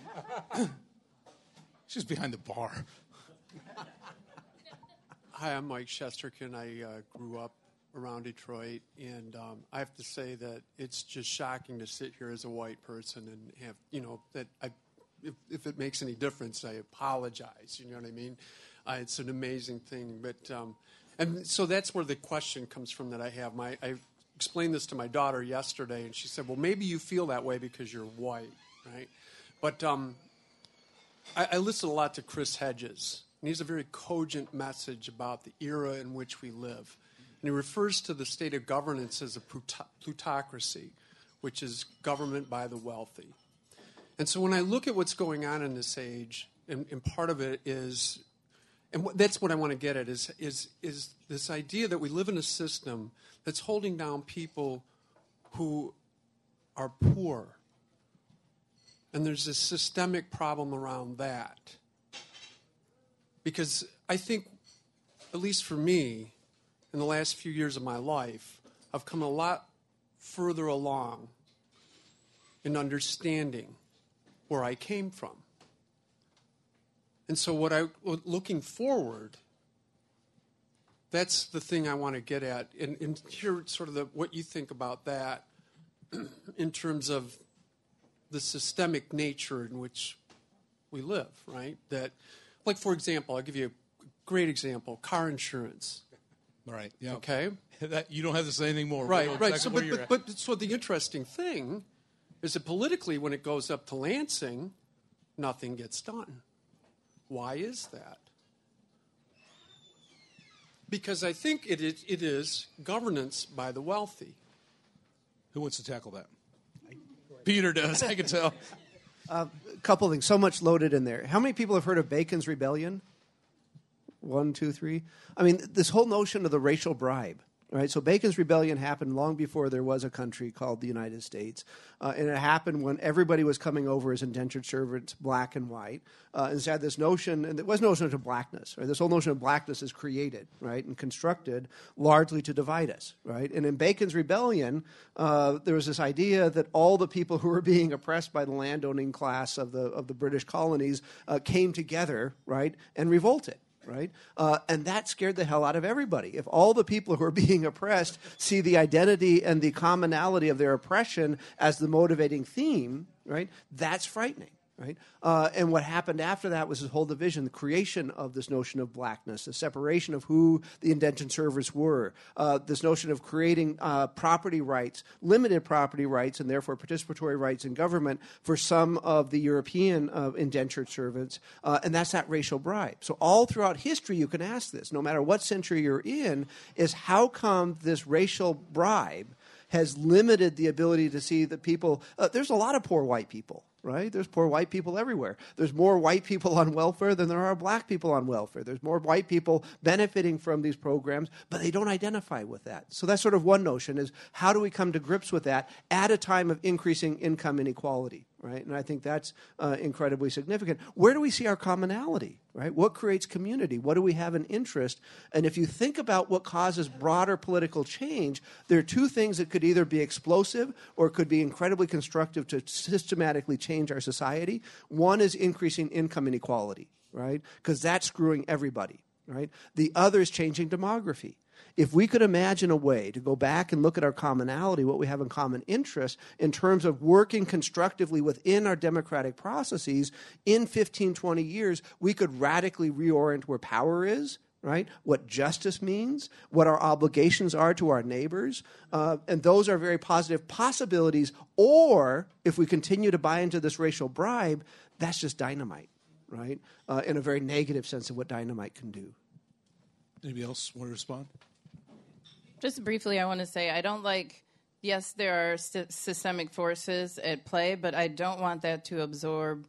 She's behind the bar. Hi, I'm Mike Shesterkin. I grew up around Detroit, and I have to say that it's just shocking to sit here as a white person and have, if it makes any difference, I apologize, you know what I mean? It's an amazing thing, but, and so that's where the question comes from that I have. I explained this to my daughter yesterday, and she said, well, maybe you feel that way because you're white, right? But I listen a lot to Chris Hedges, and he has a very cogent message about the era in which we live. And he refers to the state of governance as a plutocracy, which is government by the wealthy. And so when I look at what's going on in this age, and part of it is, and that's what I want to get at, is this idea that we live in a system that's holding down people who are poor. And there's a systemic problem around that. Because I think, at least for me, in the last few years of my life, I've come a lot further along in understanding where I came from. And so looking forward, that's the thing I want to get at, and hear sort of what you think about that in terms of the systemic nature in which we live, right? That, like, for example, I'll give you a great example, car insurance. Right. Yeah. Okay? That, you don't have to say anything more. Right, We know right. exactly So, where you're at. so the interesting thing is that politically, when it goes up to Lansing, nothing gets done. Why is that? Because I think it is governance by the wealthy. Who wants to tackle that? Peter does. I can tell. A couple things. So much loaded in there. How many people have heard of Bacon's Rebellion? 1, 2, 3. I mean, this whole notion of the racial bribe. Right, so Bacon's Rebellion happened long before there was a country called the United States, and it happened when everybody was coming over as indentured servants, black and white, and so had this notion, and there was no notion of blackness. Right, this whole notion of blackness is created, right, and constructed largely to divide us. Right, and in Bacon's Rebellion, there was this idea that all the people who were being oppressed by the landowning class of the British colonies came together, right, and revolted. Right? And that scared the hell out of everybody. If all the people who are being oppressed see the identity and the commonality of their oppression as the motivating theme, right, that's frightening. Right? And what happened after that was this whole division, the creation of this notion of blackness, the separation of who the indentured servants were, this notion of creating property rights, limited property rights, and therefore participatory rights in government for some of the European indentured servants, and that's that racial bribe. So all throughout history you can ask this, no matter what century you're in, is how come this racial bribe has limited the ability to see that people, there's a lot of poor white people. Right? There's poor white people everywhere. There's more white people on welfare than there are black people on welfare. There's more white people benefiting from these programs, but they don't identify with that. So that's sort of one notion, is how do we come to grips with that at a time of increasing income inequality? Right? And I think that's incredibly significant. Where do we see our commonality? Right? What creates community? What do we have an interest? And if you think about what causes broader political change, there are two things that could either be explosive or could be incredibly constructive to systematically change our society. One is increasing income inequality, right? Because that's screwing everybody, right? The other is changing demography. If we could imagine a way to go back and look at our commonality, what we have in common interest, in terms of working constructively within our democratic processes, in 15, 20 years, we could radically reorient where power is, right? What justice means, what our obligations are to our neighbors, and those are very positive possibilities. Or if we continue to buy into this racial bribe, that's just dynamite, right? In a very negative sense of what dynamite can do. Anybody else want to respond? Just briefly, I want to say I don't like, yes, there are systemic forces at play, but I don't want that to absolve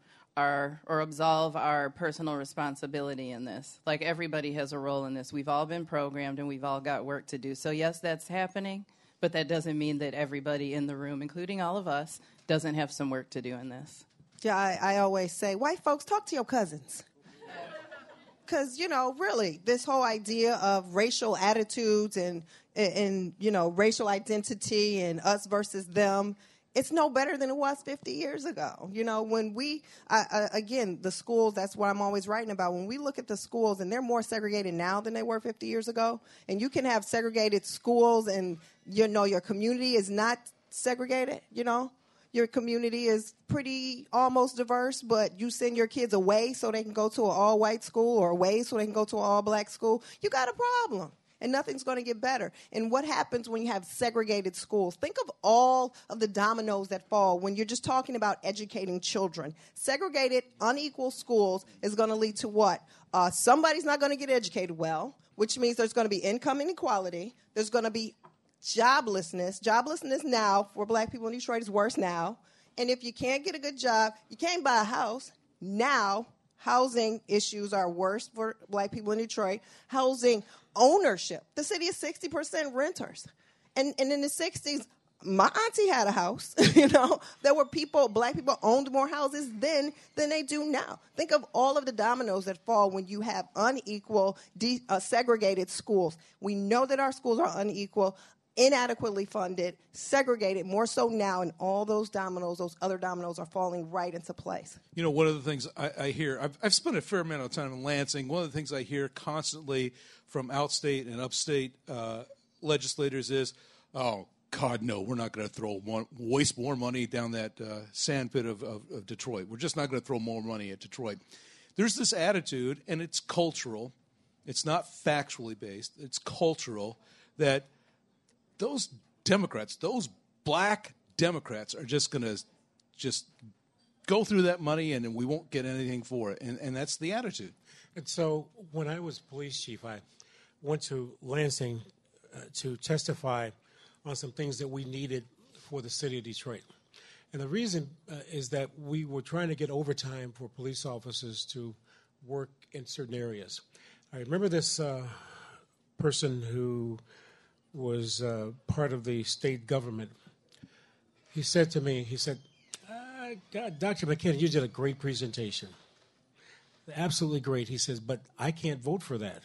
our personal responsibility in this. Like, everybody has a role in this. We've all been programmed and we've all got work to do. So yes, that's happening, but that doesn't mean that everybody in the room, including all of us, doesn't have some work to do in this. Yeah, I always say, white folks, talk to your cousins. Because, really, this whole idea of racial attitudes and racial identity and us versus them, it's no better than it was 50 years ago. When we, again, the schools, that's what I'm always writing about. When we look at the schools, and they're more segregated now than they were 50 years ago, and you can have segregated schools and, your community is not segregated, Your community is pretty almost diverse, but you send your kids away so they can go to an all-white school or away so they can go to an all-black school, you got a problem. And nothing's going to get better. And what happens when you have segregated schools? Think of all of the dominoes that fall when you're just talking about educating children. Segregated, unequal schools is going to lead to what? Somebody's not going to get educated well, which means there's going to be income inequality. There's going to be joblessness. Joblessness now for black people in Detroit is worse now. And if you can't get a good job, you can't buy a house. Now, housing issues are worse for black people in Detroit. Housing ownership. The city is 60% renters. And in the 60s, my auntie had a house. There were black people owned more houses then than they do now. Think of all of the dominoes that fall when you have unequal, segregated schools. We know that our schools are unequal. inadequately funded, segregated, more so now, and all those other dominoes are falling right into place. You know, one of the things I hear, I've spent a fair amount of time in Lansing. One of the things I hear constantly from outstate and upstate legislators is, oh, God, no, we're not going to waste more money down that sandpit of Detroit. We're just not going to throw more money at Detroit. There's this attitude, and it's cultural. It's not factually based. It's cultural that those Democrats, those black Democrats, are just going to just go through that money and we won't get anything for it. And that's the attitude. And so when I was police chief, I went to Lansing to testify on some things that we needed for the city of Detroit. And the reason is that we were trying to get overtime for police officers to work in certain areas. I remember this person who was part of the state government. He said to me, God, Dr. McKinnon, you did a great presentation. Absolutely great. He says, but I can't vote for that.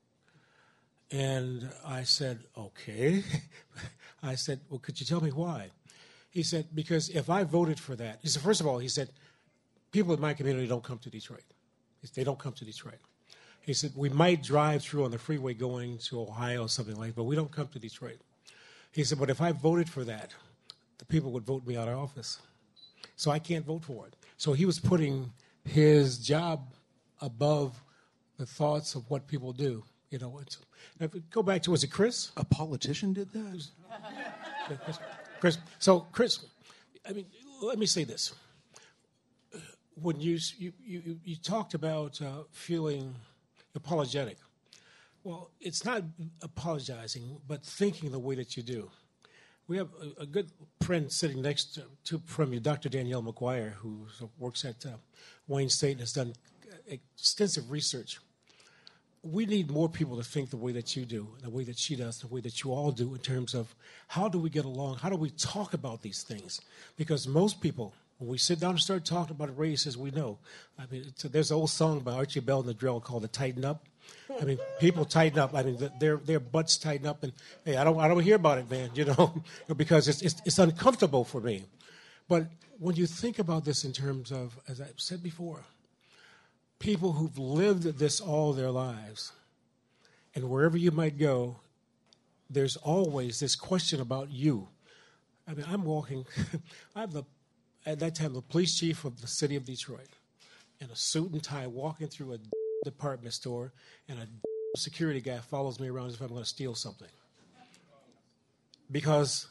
And I said, okay. I said, well, could you tell me why? He said, because if I voted for that, he said, first of all, he said, people in my community don't come to Detroit. They don't come to Detroit. He said, we might drive through on the freeway going to Ohio or something like that, but we don't come to Detroit. He said, but if I voted for that, the people would vote me out of office. So I can't vote for it. So he was putting his job above the thoughts of what people do. You know, if we go back to, was it Chris? A politician did that? Chris. So, Chris, I mean, let me say this. When you talked about feeling apologetic, well, it's not apologizing, but thinking the way that you do. We have a good friend sitting next from you, Dr. Danielle McGuire, who works at Wayne State and has done extensive research. We need more people to think the way that you do, the way that she does, the way that you all do in terms of how do we get along, how do we talk about these things? Because most people, when we sit down and start talking about race, as we know, I mean, there's an old song by Archie Bell and the Drill called "The Tighten Up." I mean, people tighten up. I mean, their butts tighten up, and hey, I don't hear about it, man. You know, because it's uncomfortable for me. But when you think about this in terms of, as I've said before, people who've lived this all their lives, and wherever you might go, there's always this question about you. I mean, I'm walking. At that time, the police chief of the city of Detroit, in a suit and tie, walking through a department store, and a security guy follows me around as if I'm going to steal something. Because,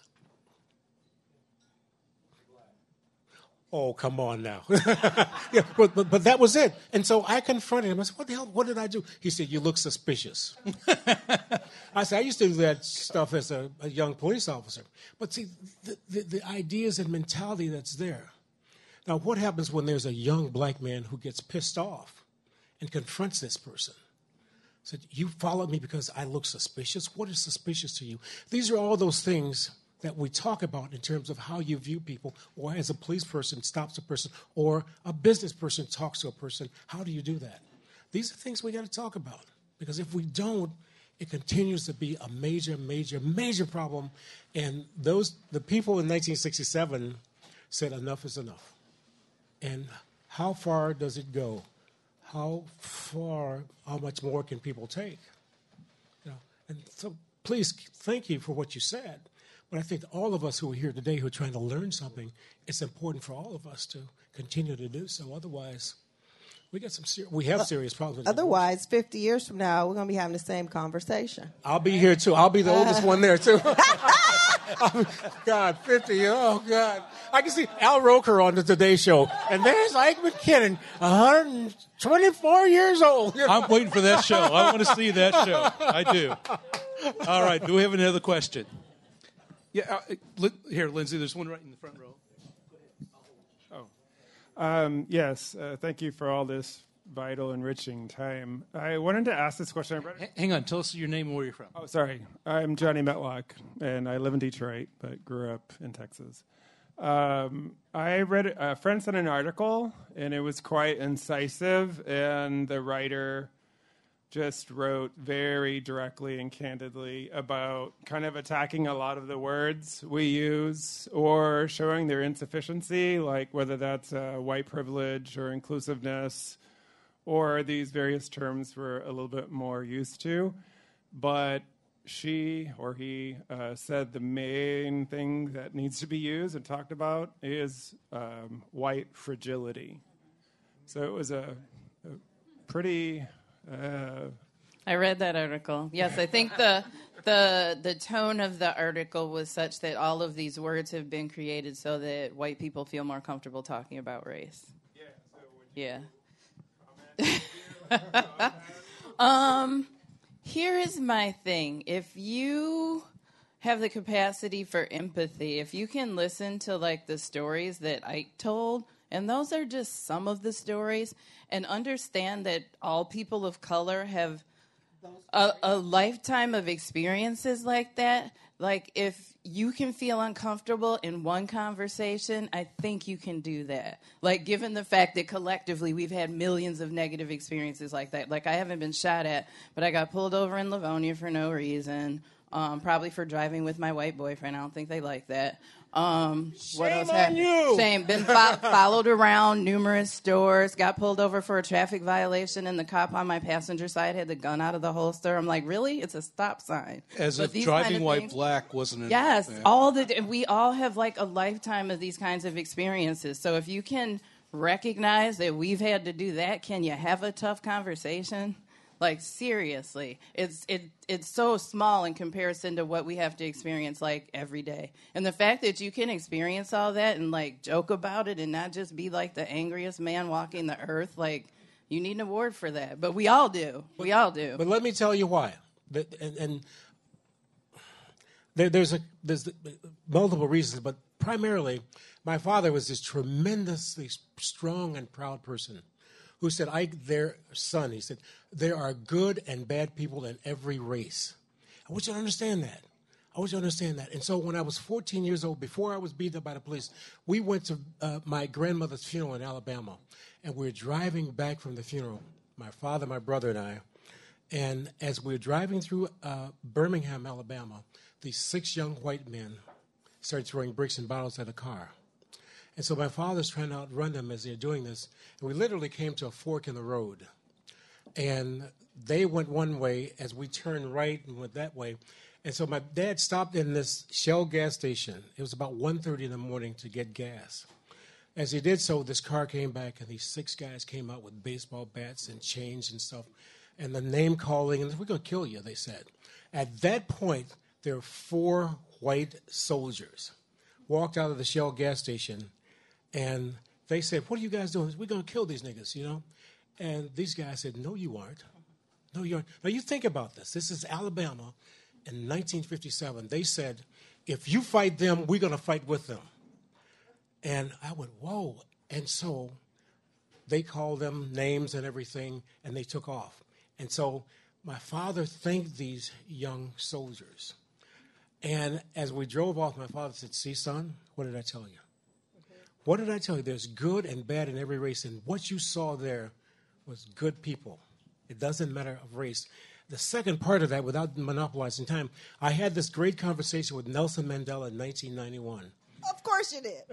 oh, come on now. Yeah, but that was it. And so I confronted him. I said, what the hell, what did I do? He said, you look suspicious. I said, I used to do that stuff as a young police officer. But see, the ideas and mentality that's there. Now, what happens when there's a young black man who gets pissed off and confronts this person? Said, you followed me because I look suspicious? What is suspicious to you? These are all those things that we talk about in terms of how you view people, or as a police person stops a person, or a business person talks to a person. How do you do that? These are things we got to talk about, because if we don't, it continues to be a major, major, major problem. And the people in 1967 said enough is enough. And how far does it go? How much more can people take? You know, and so please, thank you for what you said. But I think all of us who are here today who are trying to learn something, it's important for all of us to continue to do so. Otherwise, we have serious problems. Otherwise, 50 years from now, we're going to be having the same conversation. I'll be here, too. I'll be the oldest one there, too. God, 50, oh, God. I can see Al Roker on the Today Show, and there's Ike McKinnon, 124 years old. I'm waiting for that show. I want to see that show. I do. All right, do we have another question? Yeah, here, Lindsay, there's one right in the front row. Yes, thank you for all this vital, enriching time. I wanted to ask this question. Hang on, tell us your name and where you're from. Oh, sorry. I'm Johnny Metlock, and I live in Detroit, but grew up in Texas. I read a friend sent an article, and it was quite incisive, and the writer just wrote very directly and candidly about kind of attacking a lot of the words we use or showing their insufficiency, like whether that's white privilege or inclusiveness or these various terms we're a little bit more used to. But she or he said the main thing that needs to be used and talked about is white fragility. So it was a pretty... I read that article. Yes, I think the tone of the article was such that all of these words have been created so that white people feel more comfortable talking about race. Yeah. Here is my thing. If you have the capacity for empathy, if you can listen to like the stories that Ike told, and those are just some of the stories, and understand that all people of color have a lifetime of experiences like that. Like, if you can feel uncomfortable in one conversation, I think you can do that. Like, given the fact that collectively we've had millions of negative experiences like that. Like, I haven't been shot at, but I got pulled over in Livonia for no reason, probably for driving with my white boyfriend. I don't think they like that. What else happened? you! Shame. Been followed around numerous stores. Got pulled over for a traffic violation, and the cop on my passenger side had the gun out of the holster. I'm like, really? It's a stop sign. As But if these driving kind of white things- black wasn't. Yes, Yeah. we all have like a lifetime of these kinds of experiences. So if you can recognize that we've had to do that, can you have a tough conversation? Like, seriously, it's so small in comparison to what we have to experience like every day. And the fact that you can experience all that and like joke about it and not just be like the angriest man walking the earth, like, you need an award for that. But we all do. We all do. But let me tell you why. There's multiple reasons, but primarily, my father was this tremendously strong and proud person who said, their son, he said, there are good and bad people in every race. I want you to understand that. And so when I was 14 years old, before I was beat up by the police, we went to my grandmother's funeral in Alabama. And we were driving back from the funeral, my father, my brother, and I. And as we were driving through Birmingham, Alabama, these 6 young white men started throwing bricks and bottles at a car. And so my father's trying to outrun them as they're doing this. And we literally came to a fork in the road. And they went one way as we turned right and went that way. And so my dad stopped in this Shell gas station. It was about 1:30 in the morning to get gas. As he did so, this car came back, and these 6 guys came out with baseball bats and chains and stuff. And the name calling, and we're going to kill you, they said. At that point, there were 4 white soldiers walked out of the Shell gas station. And they said, what are you guys doing? We're going to kill these niggas, you know? And these guys said, no, you aren't. No, you aren't. Now, you think about this. This is Alabama in 1957. They said, if you fight them, we're going to fight with them. And I went, whoa. And so they called them names and everything, and they took off. And so my father thanked these young soldiers. And as we drove off, my father said, see, son, what did I tell you? What did I tell you? There's good and bad in every race, and what you saw there was good people. It doesn't matter of race. The second part of that, without monopolizing time, I had this great conversation with Nelson Mandela in 1991. Of course you did.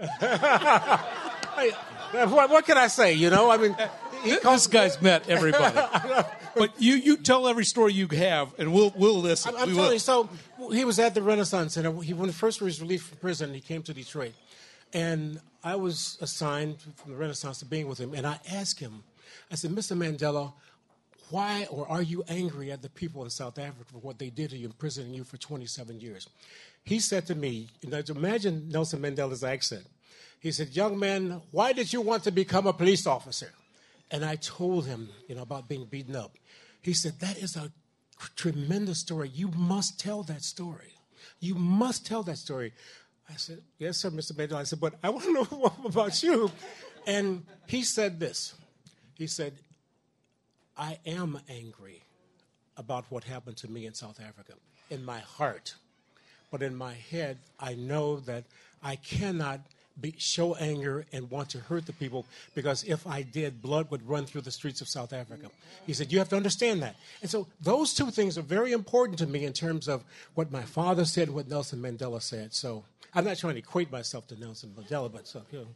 What can I say, you know? I mean, This guy's met everybody. But you tell every story you have, and we'll listen. I'm telling you, so he was at the Renaissance Center. When he first was released from prison, he came to Detroit. And I was assigned from the Renaissance to being with him. And I asked him, I said, Mr. Mandela, why or are you angry at the people in South Africa for what they did to you, imprisoning you for 27 years? He said to me, imagine Nelson Mandela's accent. He said, young man, why did you want to become a police officer? And I told him, about being beaten up. He said, that is a tremendous story. You must tell that story. You must tell that story. I said, yes, sir, Mr. Mandela. I said, but I want to know more about you. And he said this. He said, I am angry about what happened to me in South Africa, in my heart. But in my head, I know that I cannot show anger and want to hurt the people, because if I did, blood would run through the streets of South Africa. He said, you have to understand that. And so those two things are very important to me in terms of what my father said, what Nelson Mandela said. So I'm not trying to equate myself to Nelson Mandela, but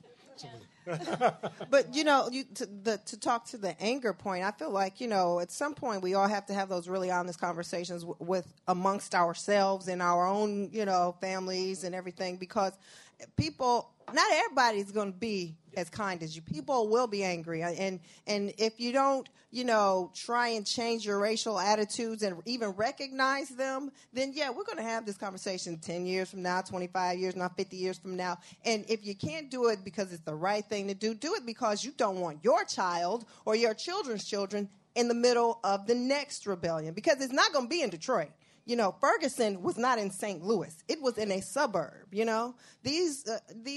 But to talk to the anger point, I feel like at some point we all have to have those really honest conversations with amongst ourselves and our own families and everything, because people, not everybody's going to be as kind as you. People will be angry, and if you don't try and change your racial attitudes and even recognize them, then we're going to have this conversation 10 years from now, 25 years, not 50 years from now. And if you can't do it because it's the right thing to do it because you don't want your child or your children's children in the middle of the next rebellion, because it's not going to be in Detroit. Ferguson was not in St. Louis. It was in a suburb. These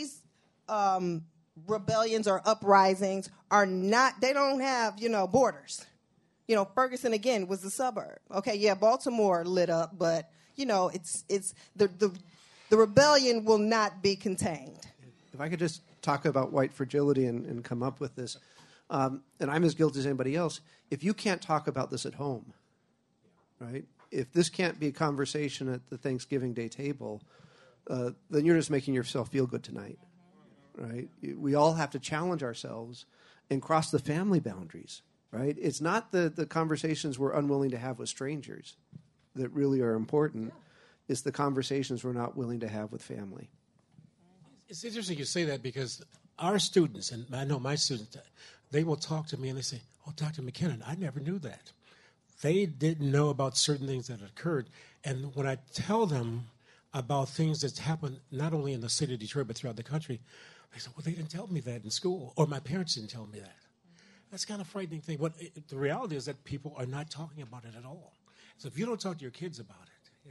rebellions or uprisings are not, they don't have, borders. Ferguson, again, was a suburb. Okay, Baltimore lit up, but, it's the rebellion will not be contained. If I could just talk about white fragility and come up with this, and I'm as guilty as anybody else, if you can't talk about this at home, right? If this can't be a conversation at the Thanksgiving Day table, then you're just making yourself feel good tonight, right? We all have to challenge ourselves and cross the family boundaries, right? It's not the conversations we're unwilling to have with strangers that really are important. It's the conversations we're not willing to have with family. It's interesting you say that, because our students, and I know my students, they will talk to me and they say, oh, Dr. McKinnon, I never knew that. They didn't know about certain things that occurred. And when I tell them about things that's happened not only in the city of Detroit but throughout the country, they say, well, they didn't tell me that in school, or my parents didn't tell me that. That's kind of a frightening thing. But the reality is that people are not talking about it at all. So if you don't talk to your kids about it,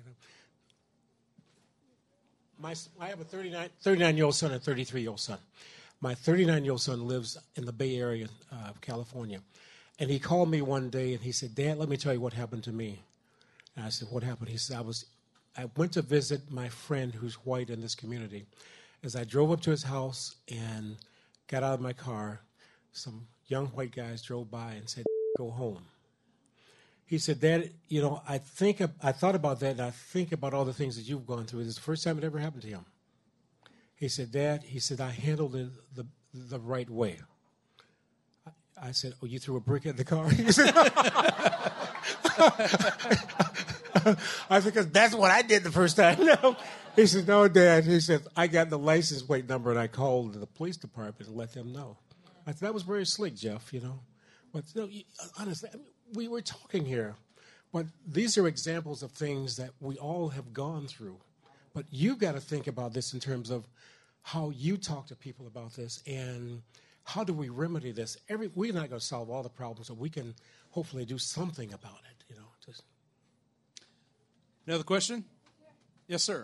I have a 39-year-old son and a 33-year-old son. My 39-year-old son lives in the Bay Area of California. And he called me one day and he said, Dad, let me tell you what happened to me. And I said, what happened? He said, I went to visit my friend who's white in this community. As I drove up to his house and got out of my car, some young white guys drove by and said, go home. He said, Dad, I thought about that, and I think about all the things that you've gone through. This is the first time it ever happened to him. He said, Dad, I handled it the right way. I said, oh, you threw a brick at the car? He said, I said, because that's what I did the first time. No. He said, no, Dad. He said, I got the license plate number, and I called the police department and let them know. I said, that was very slick, Jeff, But honestly, we were talking here. But these are examples of things that we all have gone through. But you've got to think about this in terms of how you talk to people about this, and how do we remedy this? We're not going to solve all the problems, but we can hopefully do something about it. Another question? Yes, sir.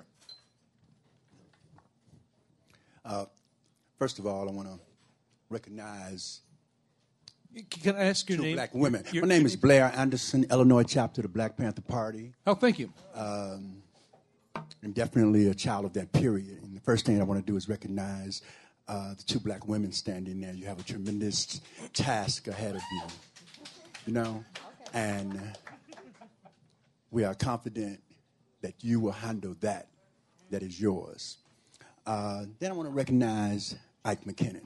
First of all, I want to recognize Can I ask your two name? black women. My name is Blair Anderson, Illinois chapter of the Black Panther Party. Oh, thank you. I'm definitely a child of that period. And the first thing I want to do is recognize the two black women standing there. You have a tremendous task ahead of you, and we are confident that you will handle that is yours. Then I want to recognize Ike McKinnon.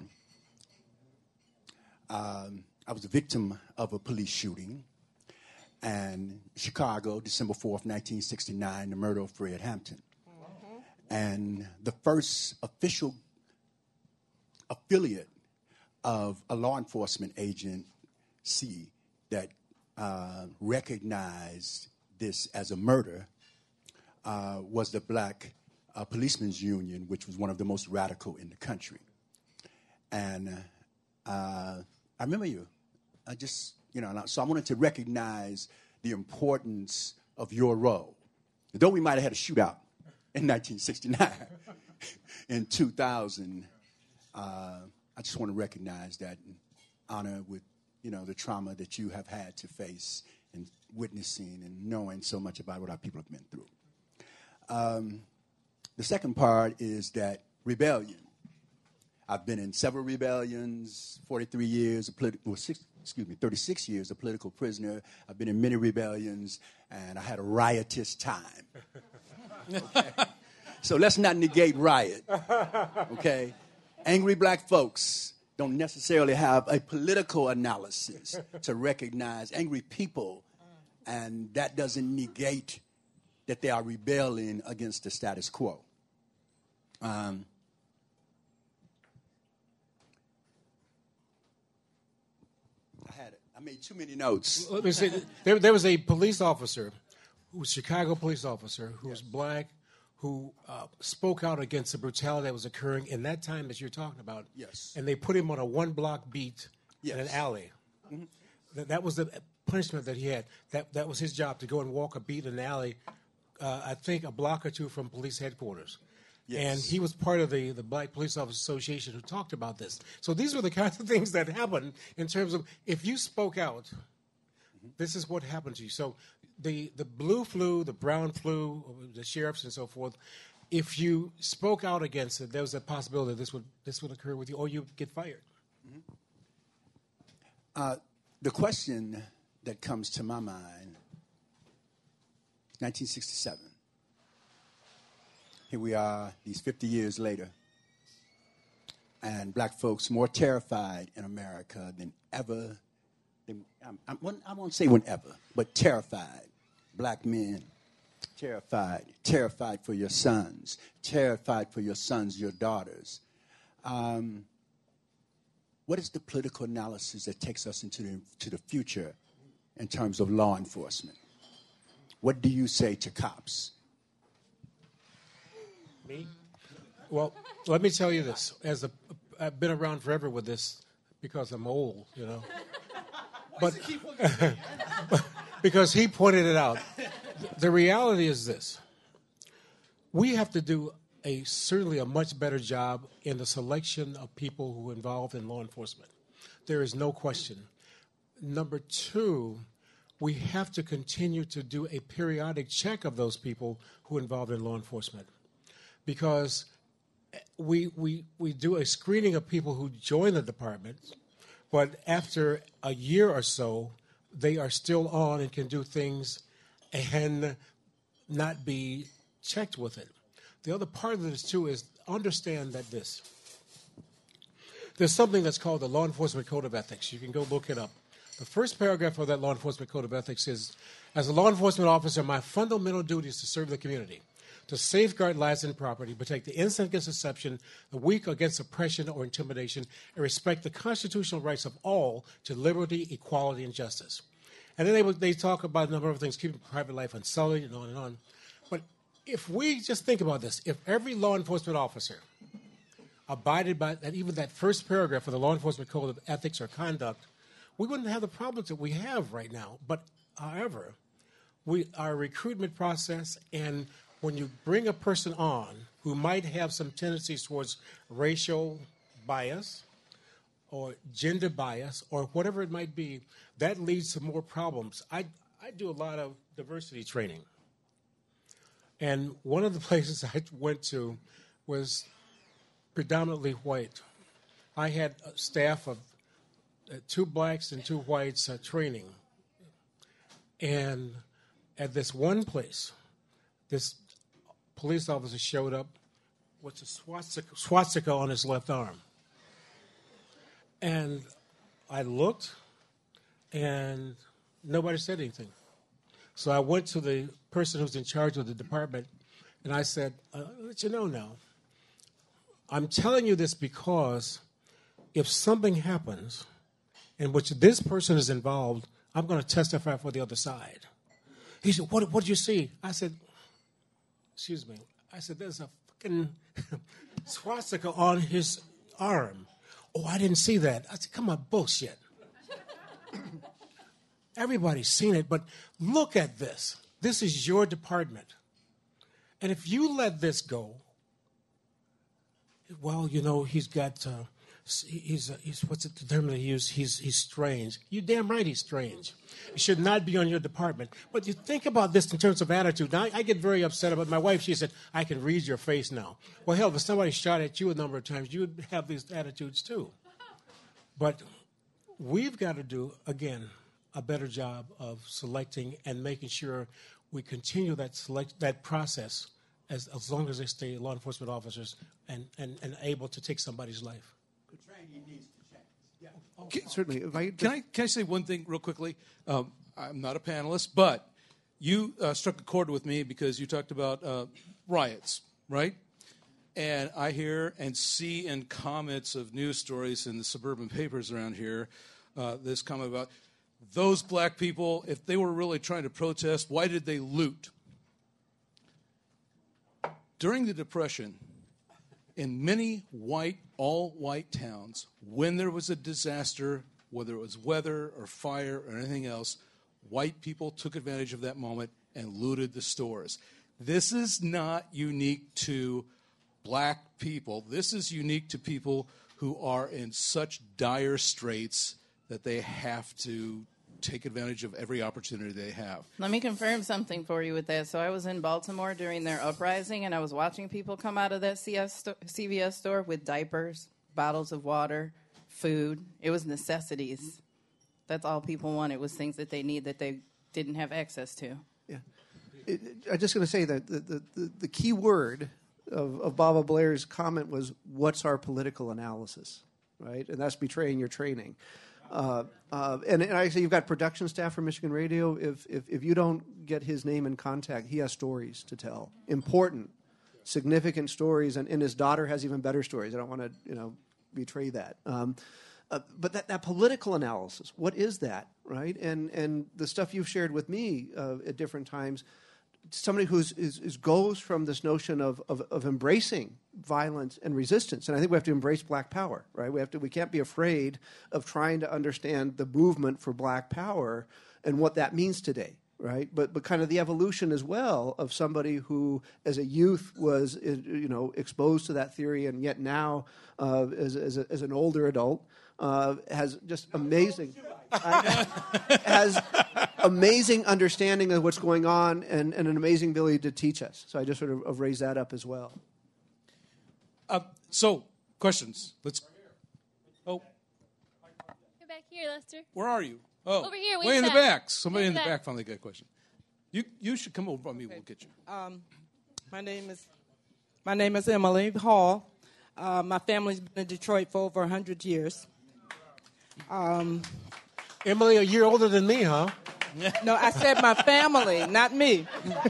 I was a victim of a police shooting in Chicago, December 4th, 1969, the murder of Fred Hampton. And the first official affiliate of a law enforcement agency that recognized this as a murder was the Black Policemen's Union, which was one of the most radical in the country. And I remember you. So I wanted to recognize the importance of your role. Though we might have had a shootout in 1969, in 2000, I just want to recognize that and honor with, the trauma that you have had to face and witnessing and knowing so much about what our people have been through. The second part is that rebellion I've been in several rebellions, 43 years, 36 years a political prisoner. I've been in many rebellions, and I had a riotous time. Okay? So let's not negate riot, okay? Angry black folks don't necessarily have a political analysis to recognize angry people, and that doesn't negate that they are rebelling against the status quo. I made too many notes. Let me say, there was a police officer, who was a Chicago police officer, who was black, who spoke out against the brutality that was occurring in that time that you're talking about. Yes. And they put him on a one-block beat in an alley. Mm-hmm. That was the punishment that he had. That was his job, to go and walk a beat in an alley, I think a block or two from police headquarters. Yes. And he was part of the Black Police Officers Association who talked about this. So these were the kinds of things that happened in terms of, if you spoke out, this is what happened to you. So the blue flu, the brown flu, the sheriffs and so forth, if you spoke out against it, there was a possibility that this would occur with you, or you'd get fired. The question that comes to my mind, 1967. Here we are, these 50 years later, and black folks more terrified in America than ever. I won't say whenever, but terrified. Black men, terrified for your sons, terrified for your sons, your daughters. What is the political analysis that takes us into the future in terms of law enforcement? What do you say to cops? Me? Well, let me tell you this. I've been around forever with this because I'm old, you know. But because he pointed it out. The reality is this. We have to do certainly a much better job in the selection of people who are involved in law enforcement. There is no question. Number two, we have to continue to do a periodic check of those people who are involved in law enforcement. Because we do a screening of people who join the department, but after a year or so, they are still on and can do things and not be checked with it. The other part of this, too, is understand that there's something that's called the Law Enforcement Code of Ethics. You can go look it up. The first paragraph of that Law Enforcement Code of Ethics is, as a law enforcement officer, my fundamental duty is to serve the community, to safeguard lives and property, protect the innocent against deception, the weak against oppression or intimidation, and respect the constitutional rights of all to liberty, equality, and justice. And then they talk about a number of things, keeping private life unsullied, and on and on. But if we just think about this, if every law enforcement officer abided by that, even that first paragraph of the Law Enforcement Code of Ethics or Conduct, we wouldn't have the problems that we have right now. But, however, our recruitment process, and when you bring a person on who might have some tendencies towards racial bias or gender bias or whatever it might be, that leads to more problems. I do a lot of diversity training. And one of the places I went to was predominantly white. I had a staff of 2 blacks and 2 whites training. And at this one place, this police officer showed up with a swastika on his left arm. And I looked, and nobody said anything. So I went to the person who's in charge of the department, and I said, I'll let you know now. I'm telling you this because if something happens in which this person is involved, I'm going to testify for the other side. He said, what did you see? I said, excuse me. I said, there's a fucking swastika on his arm. Oh, I didn't see that. I said, come on, bullshit. Everybody's seen it, but look at this. This is your department. And if you let this go, well, you know, he's got he's what's the term they use? He's strange. You damn right he's strange. He should not be on your department. But you think about this in terms of attitude. Now, I get very upset about my wife. She said, I can read your face now. Well, hell, if somebody shot at you a number of times, you would have these attitudes too. But we've got to do, again, a better job of selecting and making sure we continue that process as long as they stay law enforcement officers and able to take somebody's life. Certainly. Can I say one thing real quickly? I'm not a panelist, but you struck a chord with me because you talked about riots, right? And I hear and see in comments of news stories in the suburban papers around here this comment about those black people, if they were really trying to protest, why did they loot? During the Depression, in many all-white towns, when there was a disaster, whether it was weather or fire or anything else, white people took advantage of that moment and looted the stores. This is not unique to black people. This is unique to people who are in such dire straits that they have to take advantage of every opportunity they have. Let me confirm something for you with that. So I was in Baltimore during their uprising, and I was watching people come out of that CVS store with diapers, bottles of water, food. It was necessities. That's all people wanted, was things that they need that they didn't have access to. Yeah. I'm just going to say that the key word of Baba Blair's comment was, what's our political analysis, right? And that's betraying your training. And I say you've got production staff for Michigan Radio. If you don't get his name in contact, he has stories to tell, important, significant stories, and his daughter has even better stories. I don't want to betray that. But that political analysis, what is that, right? And the stuff you've shared with me at different times, somebody who goes from this notion of embracing violence and resistance, and I think we have to embrace Black Power, right? We can't be afraid of trying to understand the movement for Black Power and what that means today, right? But kind of the evolution as well of somebody who, as a youth, was exposed to that theory, and yet now, as an older adult, has just amazing. Has amazing understanding of what's going on and an amazing ability to teach us. So I just sort of raised that up as well. So, questions. Let's. Oh, you're back here, Lester. Where are you? Oh, over here. Way in the back. Somebody in the back finally got a question. You should come over by me. Okay. We'll get you. My name is Emily Hall. My family's been in Detroit for over 100 years. Emily, a year older than me, huh? No, I said my family, not me.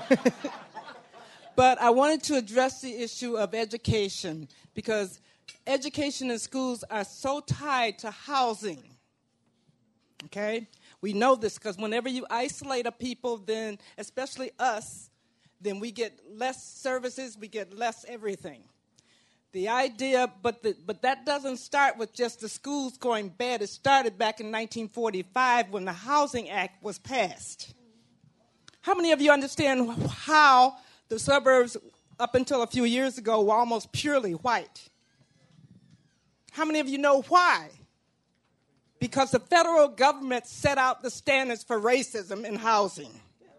But I wanted to address the issue of education, because education in schools are so tied to housing. Okay? We know this because whenever you isolate a people, then, especially us, then we get less services, we get less everything. The idea, but that doesn't start with just the schools going bad. It started back in 1945 when the Housing Act was passed. How many of you understand how the suburbs, up until a few years ago, were almost purely white? How many of you know why? Because the federal government set out the standards for racism in housing.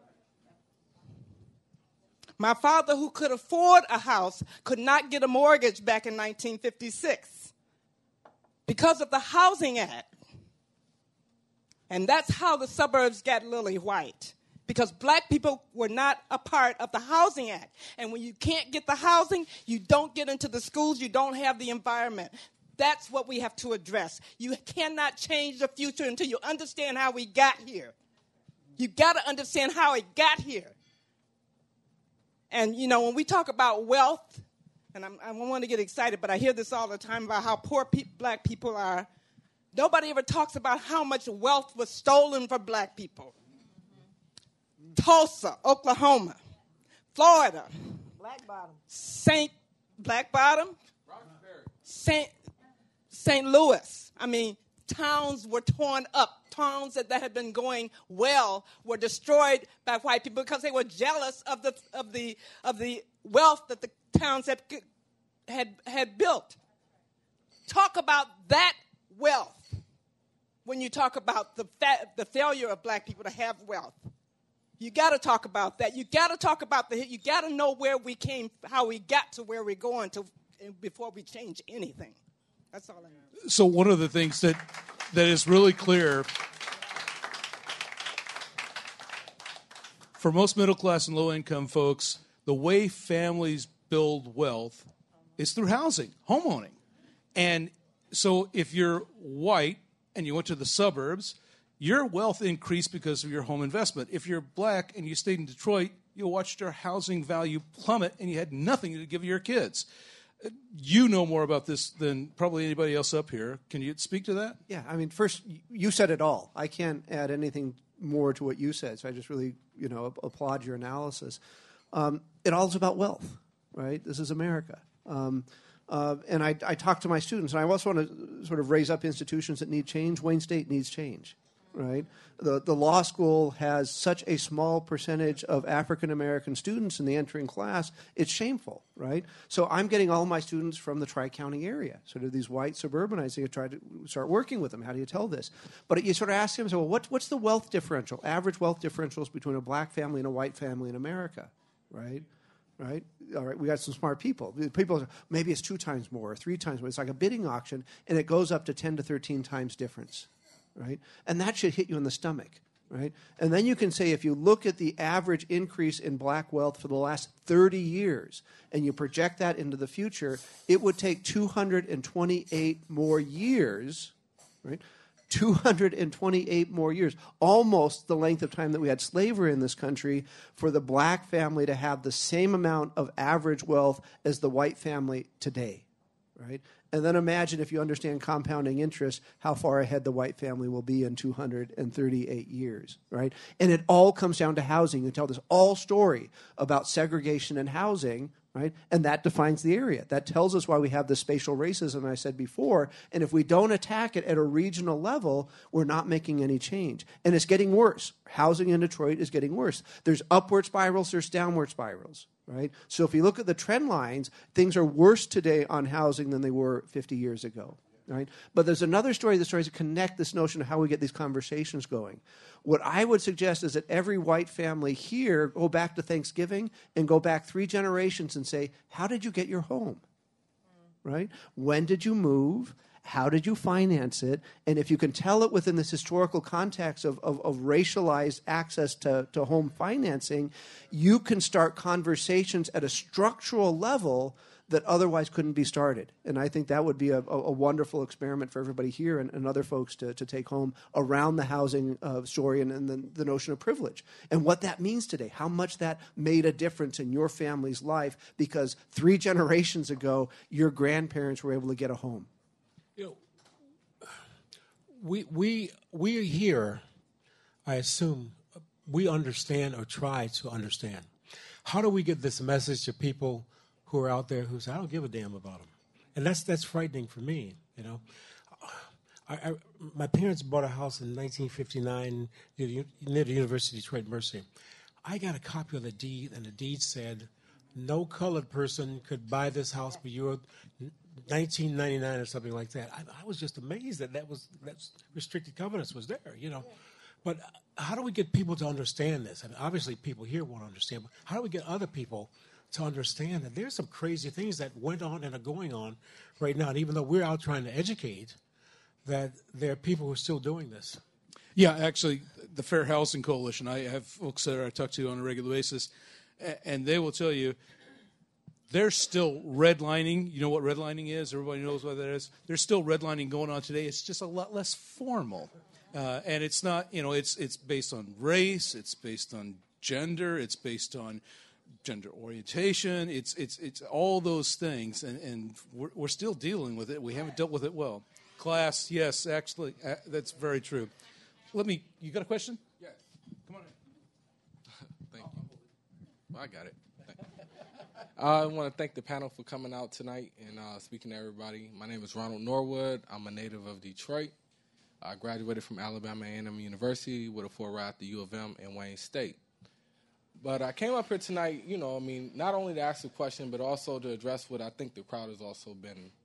My father, who could afford a house, could not get a mortgage back in 1956 because of the Housing Act. And that's how the suburbs got lily white, because black people were not a part of the Housing Act. And when you can't get the housing, you don't get into the schools, you don't have the environment. That's what we have to address. You cannot change the future until you understand how we got here. You got to understand how it got here. And, when we talk about wealth, and I don't want to get excited, but I hear this all the time about how poor black people are. Nobody ever talks about how much wealth was stolen from black people. Tulsa, Oklahoma, Florida, Black Bottom, St. Louis. I mean, towns were torn up. Towns that had been going well were destroyed by white people because they were jealous of the wealth that the towns had built. talk about that wealth when you talk about the failure of black people to have wealth. You got to talk about that. You got to talk about you got to know where we came, how we got to where we're going to before we change anything. That's all I know. So one of the things that is really clear for most middle class and low income folks, the way families build wealth is through housing, homeowning. And so if you're white and you went to the suburbs, your wealth increased because of your home investment. If you're black and you stayed in Detroit, you watched your housing value plummet and you had nothing to give your kids. You know more about this than probably anybody else up here. Can you speak to that? Yeah, I mean, first, you said it all. I can't add anything more to what you said, so I just really, applaud your analysis. It all is about wealth, right? This is America. And I talk to my students, and I also want to sort of raise up institutions that need change. Wayne State needs change, right? The law school has such a small percentage of African-American students in the entering class, it's shameful, right? So I'm getting all my students from the Tri-County area, sort of these white suburbanites. You try to start working with them. How do you tell this? But you sort of ask them, so, well, what's the wealth differential, average wealth differentials between a black family and a white family in America, right? Right? All right, we got some smart people. People, maybe it's 2 times more, or 3 times more. It's like a bidding auction, and it goes up to 10 to 13 times difference, right? And that should hit you in the stomach, right? And then you can say, if you look at the average increase in black wealth for the last 30 years, and you project that into the future, it would take 228 more years, right? 228 more years, almost the length of time that we had slavery in this country, for the black family to have the same amount of average wealth as the white family today, right? And then imagine, if you understand compounding interest, how far ahead the white family will be in 238 years, right? And it all comes down to housing. You tell this all story about segregation and housing, right? And that defines the area. That tells us why we have the spatial racism I said before. And if we don't attack it at a regional level, we're not making any change. And it's getting worse. Housing in Detroit is getting worse. There's upward spirals, there's downward spirals, right? So if you look at the trend lines, things are worse today on housing than they were 50 years ago. Right? But there's another story that tries to connect this notion of how we get these conversations going. What I would suggest is that every white family here go back to Thanksgiving and go back 3 generations and say, how did you get your home? Right? When did you move? How did you finance it? And if you can tell it within this historical context of racialized access to home financing, you can start conversations at a structural level that otherwise couldn't be started. And I think that would be a wonderful experiment for everybody here and other folks to take home around the housing story and the notion of privilege. And what that means today, how much that made a difference in your family's life because 3 generations ago, your grandparents were able to get a home. We here, I assume, we understand or try to understand. How do we get this message to people who are out there who say, I don't give a damn about them? And that's frightening for me, my parents bought a house in 1959 near the University of Detroit Mercy. I got a copy of the deed, and the deed said, no colored person could buy this house, but you were 1999 or something like that. I was just amazed that that restricted covenants was there, But how do we get people to understand this? And obviously people here won't understand, but how do we get other people to understand that there's some crazy things that went on and are going on right now? And even though we're out trying to educate, that there are people who are still doing this. Yeah, actually, the Fair Housing Coalition, I have folks that I talk to on a regular basis, and they will tell you they're still redlining. You know what redlining is? Everybody knows what that is. There's still redlining going on today. It's just a lot less formal. And it's not, it's based on race, it's based on gender, it's based on gender orientation, it's all those things, and we're still dealing with it. We haven't dealt with it well. Class, yes, actually, that's very true. You got a question? Yes. Come on in. Thank you. Well, I got it. I want to thank the panel for coming out tonight and speaking to everybody. My name is Ronald Norwood. I'm a native of Detroit. I graduated from Alabama A&M University with a 4 at the U of M and Wayne State. But I came up here tonight, not only to ask a question, but also to address what I think the crowd has also been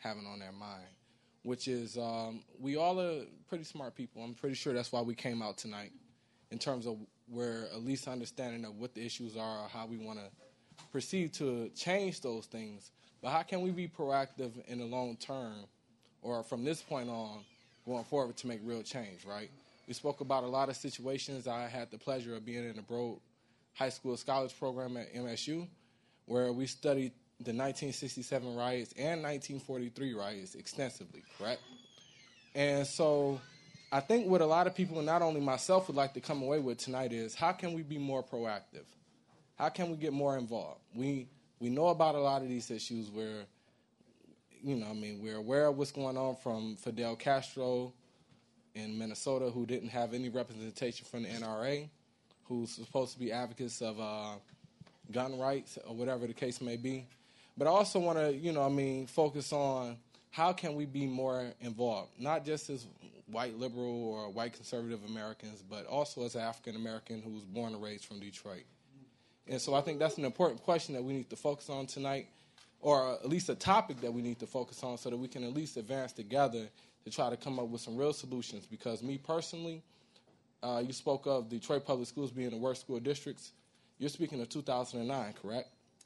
having on their mind, which is we all are pretty smart people. I'm pretty sure that's why we came out tonight, in terms of we're at least understanding of what the issues are, or how we want to proceed to change those things. But how can we be proactive in the long term, or from this point on, going forward to make real change, right? We spoke about a lot of situations. I had the pleasure of being in the Broad High School Scholars Program at MSU, where we studied the 1967 riots and 1943 riots extensively, correct? And so I think what a lot of people, not only myself, would like to come away with tonight is, how can we be more proactive? How can we get more involved? We know about a lot of these issues where, we're aware of what's going on, from Fidel Castro in Minnesota, who didn't have any representation from the NRA, who's supposed to be advocates of gun rights or whatever the case may be. But I also want to, focus on how can we be more involved, not just as white liberal or white conservative Americans, but also as an African American who was born and raised from Detroit. And so I think that's an important question that we need to focus on tonight, or at least a topic that we need to focus on, so that we can at least advance together to try to come up with some real solutions. Because me personally, you spoke of Detroit Public Schools being the worst school districts. You're speaking of 2009, correct?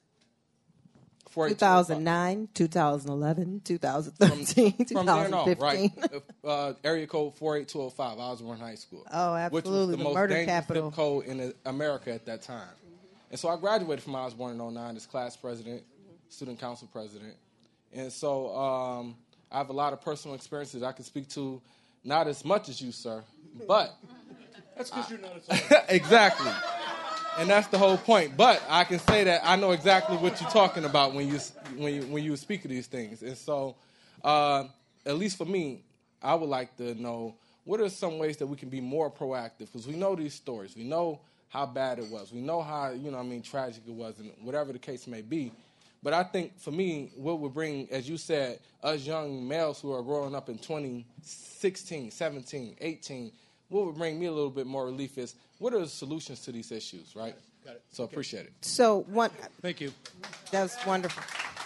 2009, 2011, 2013, 2015. Right. Area code 48205, Osborne High School. Oh, absolutely. Which was the most murder dangerous capital. zip code in America at that time. And so I graduated from Osborne in 2009 as class president, student council president. And so I have a lot of personal experiences I can speak to, not as much as you, sir, but... That's because you're not a Exactly. And that's the whole point. But I can say that I know exactly what you're talking about when you speak of these things. And so, at least for me, I would like to know, what are some ways that we can be more proactive? Because we know these stories. We know how bad it was. We know how, tragic it was, and whatever the case may be. But I think, for me, what would bring, as you said, us young males who are growing up in 2016, 17, 18, what would bring me a little bit more relief is, what are the solutions to these issues, right? Got it. So appreciate it. So Thank you. That's wonderful.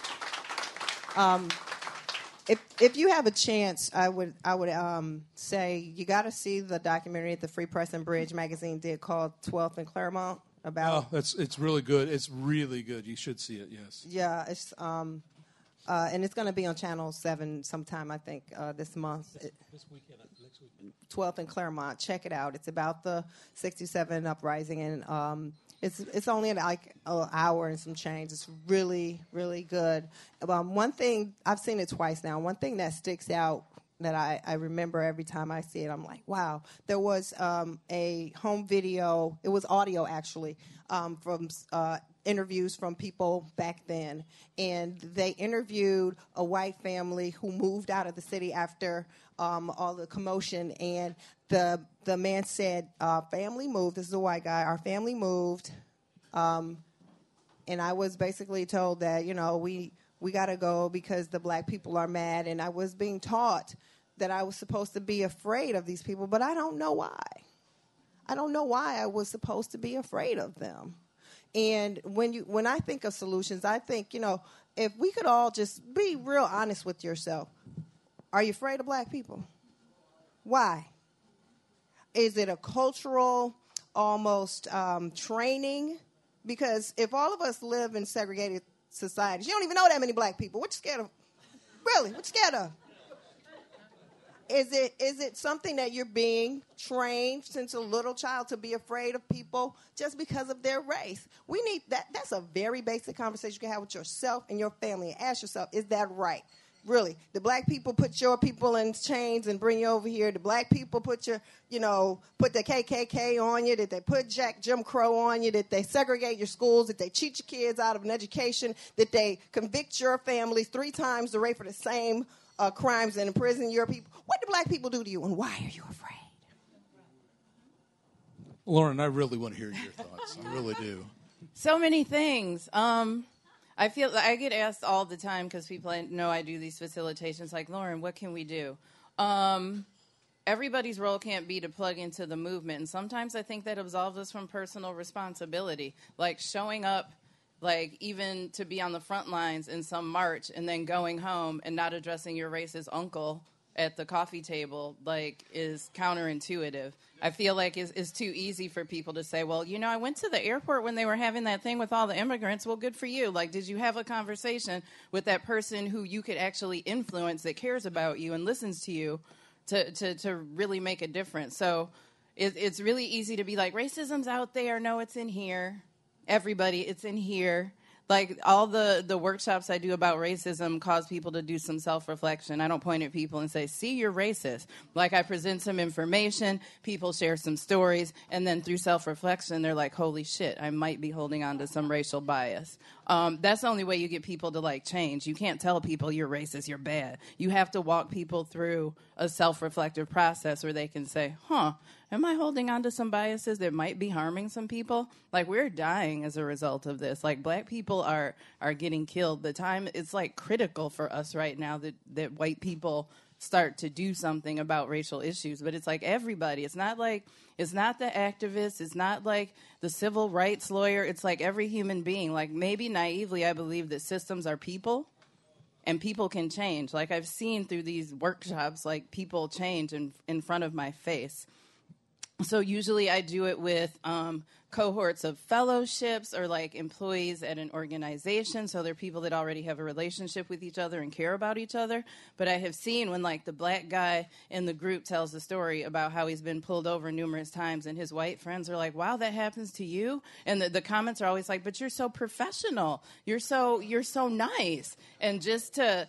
If you have a chance, I would say you got to see the documentary that the Free Press and Bridge magazine did called 12th and Claremont about. Oh, it's really good. It's really good. You should see it. Yes. Yeah, it's and it's going to be on Channel 7 sometime, I think, this month. This weekend, next weekend. 12th and Claremont. Check it out. It's about the 67 uprising, and it's only like an hour and some change. It's really, really good. One thing, I've seen it twice now. One thing that sticks out that I remember every time I see it, I'm like, wow. There was a home video. It was audio, actually, from interviews from people back then, and they interviewed a white family who moved out of the city after all the commotion, and the man said, family moved. This is a white guy. Our family moved, and I was basically told that, we got to go because the black people are mad, and I was being taught that I was supposed to be afraid of these people, but I don't know why. I don't know why I was supposed to be afraid of them. And when I think of solutions, I think, if we could all just be real honest with yourself. Are you afraid of black people? Why? Is it a cultural, almost training? Because if all of us live in segregated societies, you don't even know that many black people. What you scared of? Really, what you scared of? Is it something that you're being trained since a little child to be afraid of people just because of their race? We need that. That's a very basic conversation you can have with yourself and your family. And ask yourself, is that right? Really, the black people put your people in chains and bring you over here. The black people put put the KKK on you. Did they put Jim Crow on you? Did they segregate your schools? Did they cheat your kids out of an education? Did they convict your families 3 times the rate for the same crimes and imprison your people? What do black people do to you, and why are you afraid? Lauren, I really want to hear your thoughts. I really do. So many things. I feel I get asked all the time because people know I do these facilitations. Like, Lauren, what can we do? Everybody's role can't be to plug into the movement, and sometimes I think that absolves us from personal responsibility, like showing up Like, even to be on the front lines in some march and then going home and not addressing your racist uncle at the coffee table, like, is counterintuitive. I feel like it's too easy for people to say, well, I went to the airport when they were having that thing with all the immigrants. Well, good for you. Like, did you have a conversation with that person who you could actually influence that cares about you and listens to you to really make a difference? So it's really easy to be like, racism's out there. No, it's in here. Everybody, it's in here. Like, all the workshops I do about racism cause people to do some self-reflection. I don't point at people and say, see, you're racist. Like, I present some information, people share some stories, and then through self-reflection, they're like, holy shit, I might be holding on to some racial bias. That's the only way you get people to, like, change. You can't tell people you're racist, you're bad. You have to walk people through a self-reflective process where they can say, am I holding on to some biases that might be harming some people? Like, we're dying as a result of this. Like, black people are getting killed. The time, it's, like, critical for us right now that white people start to do something about racial issues. But it's like everybody. It's not the activist. It's not like the civil rights lawyer. It's like every human being. Like, maybe naively, I believe that systems are people and people can change. Like, I've seen through these workshops, like, people change in front of my face. So usually I do it with cohorts of fellowships or, like, employees at an organization. So they're people that already have a relationship with each other and care about each other. But I have seen when, like, the black guy in the group tells the story about how he's been pulled over numerous times and his white friends are like, wow, that happens to you? And the comments are always like, but you're so professional. You're so nice. And just to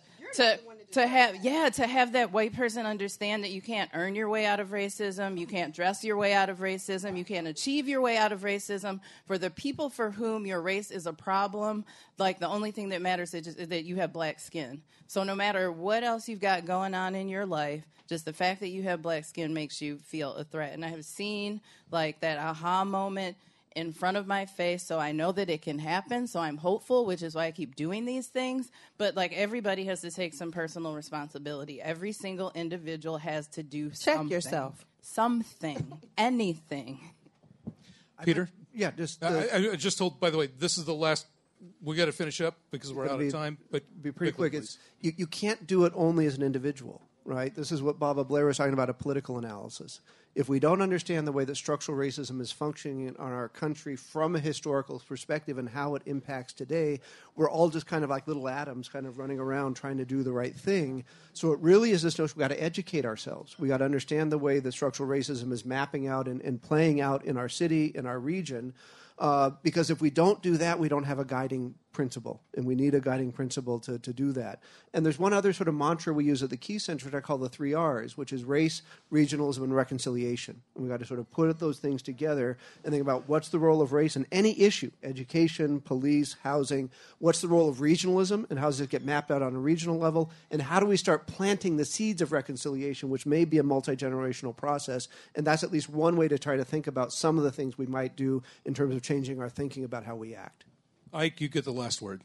have that white person understand that you can't earn your way out of racism, you can't dress your way out of racism, you can't achieve your way out of racism. For the people for whom your race is a problem, like, the only thing that matters is that you have black skin. So no matter what else you've got going on in your life, just the fact that you have black skin makes you feel a threat. And I have seen, like, that aha moment in front of my face, so I know that it can happen, so I'm hopeful, which is why I keep doing these things. But, like, everybody has to take some personal responsibility. Every single individual has to do something. Check yourself. Something. Anything. Peter? Yeah, just... I just told, by the way, this is the last... We got to finish up because we're out of time. But be pretty quick. You can't do it only as an individual, right? This is what Baba Blair was talking about, a political analysis. If we don't understand the way that structural racism is functioning in our country from a historical perspective and how it impacts today, we're all just kind of like little atoms kind of running around trying to do the right thing. So it really is this notion we've got to educate ourselves. We've got to understand the way that structural racism is mapping out and playing out in our city, in our region. Because if we don't do that, we don't have a guiding principle, and we need a guiding principle to do that. And there's one other sort of mantra we use at the Key Center that I call the 3 R's, which is race, regionalism, and reconciliation. And we've got to sort of put those things together and think about what's the role of race in any issue, education, police, housing, what's the role of regionalism, and how does it get mapped out on a regional level, and how do we start planting the seeds of reconciliation, which may be a multi-generational process. And that's at least one way to try to think about some of the things we might do in terms of changing our thinking about how we act. Ike, you get the last word.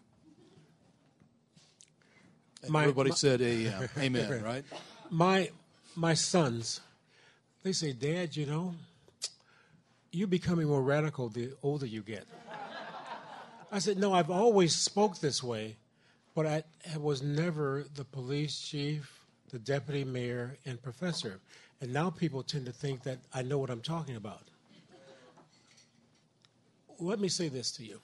Everybody said amen, right? My sons, they say, Dad, you're becoming more radical the older you get. I said, no, I've always spoke this way, but I was never the police chief, the deputy mayor, and professor. And now people tend to think that I know what I'm talking about. Let me say this to you.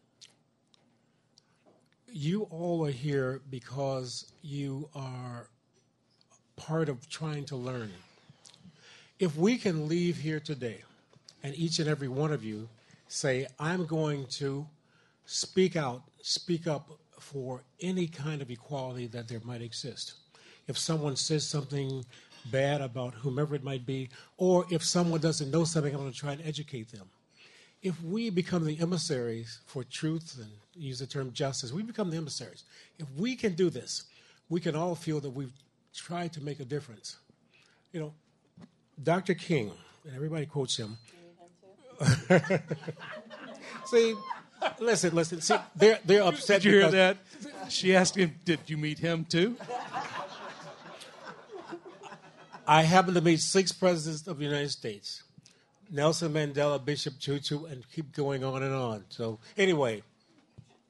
You all are here because you are part of trying to learn. If we can leave here today and each and every one of you say, I'm going to speak up for any kind of equality that there might exist. If someone says something bad about whomever it might be, or if someone doesn't know something, I'm going to try and educate them. If we become the emissaries for truth and use the term justice, we become the emissaries. If we can do this, we can all feel that we've tried to make a difference. Dr. King, and everybody quotes him. See, listen. See, they're upset. Did you hear that? She asked him, did you meet him too? I happened to meet 6 presidents of the United States. Nelson Mandela, Bishop Tutu, and keep going on and on. So anyway,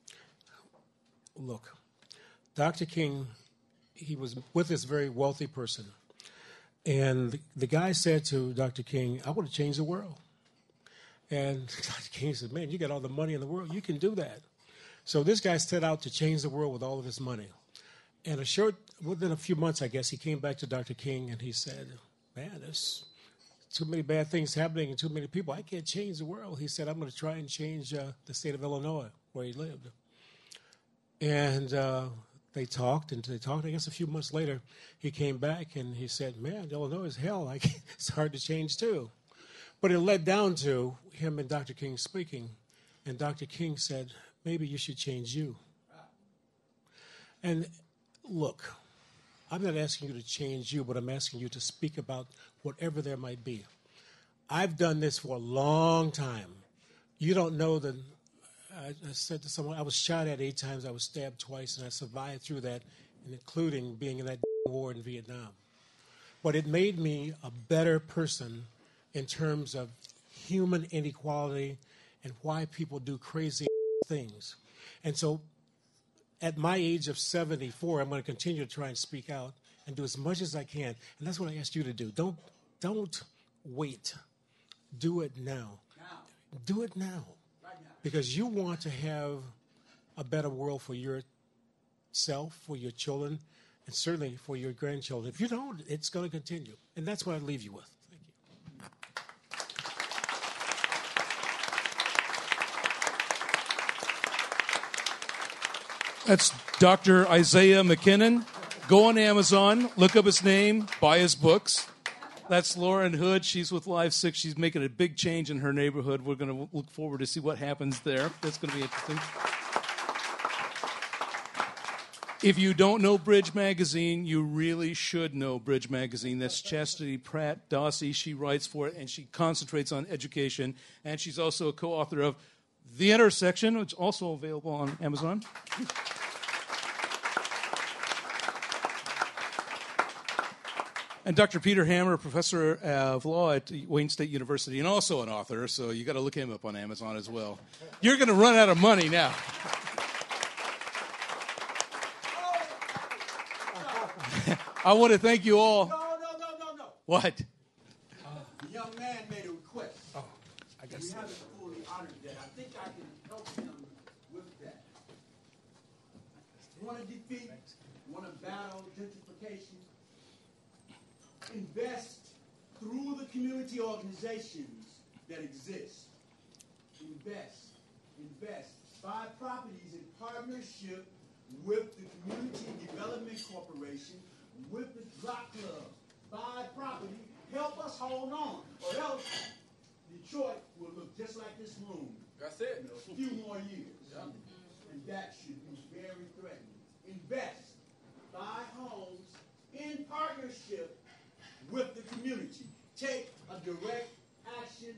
look, Dr. King, he was with this very wealthy person. And the guy said to Dr. King, I want to change the world. And Dr. King said, man, you got all the money in the world. You can do that. So this guy set out to change the world with all of his money. And within a few months, I guess, he came back to Dr. King and he said, man, there's too many bad things happening and too many people. I can't change the world. He said, I'm going to try and change the state of Illinois, where he lived. And they talked. I guess a few months later, he came back and he said, man, Illinois is hell. It's hard to change, too. But it led down to him and Dr. King speaking. And Dr. King said, maybe you should change you. And look, I'm not asking you to change you, but I'm asking you to speak about whatever there might be. I've done this for a long time. You don't know that. I said to someone, I was shot at 8 times, I was stabbed twice, and I survived through that, including being in that war in Vietnam. But it made me a better person in terms of human inequality and why people do crazy things. And so at my age of 74, I'm going to continue to try and speak out and do as much as I can. And that's what I asked you to do. Don't wait. Do it now. Do it now. Because you want to have a better world for yourself, for your children, and certainly for your grandchildren. If you don't, it's going to continue. And that's what I leave you with. That's Dr. Isaiah McKinnon. Go on Amazon, look up his name, buy his books. That's Lauren Hood. She's with Live 6. She's making a big change in her neighborhood. We're going to look forward to see what happens there. That's going to be interesting. If you don't know Bridge Magazine, you really should know Bridge Magazine. That's Chastity Pratt Dossie. She writes for it, and she concentrates on education. And she's also a co-author of The Intersection, which is also available on Amazon. And Dr. Peter Hammer, professor of law at Wayne State University, and also an author, so you got to look him up on Amazon as well. You're going to run out of money now. I want to thank you all. No. What? The young man made a request. Oh, I guess. We haven't fully honored that. I think I can help him with that. Want to defeat, want to battle gentrification. Invest through the community organizations that exist. Invest. Buy properties in partnership with the Community Development Corporation, with the Block Club. Buy property, help us hold on, or else Detroit will look just like this room. That's it. In a few more years. Yep. And that should be very threatening. Invest. Buy homes in partnership with the community. Take a direct action.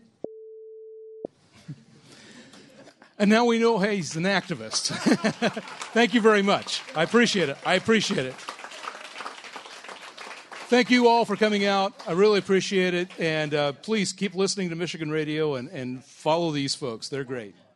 And now we know, hey, he's an activist. Thank you very much. I appreciate it. Thank you all for coming out. I really appreciate it. And please keep listening to Michigan Radio and follow these folks. They're great.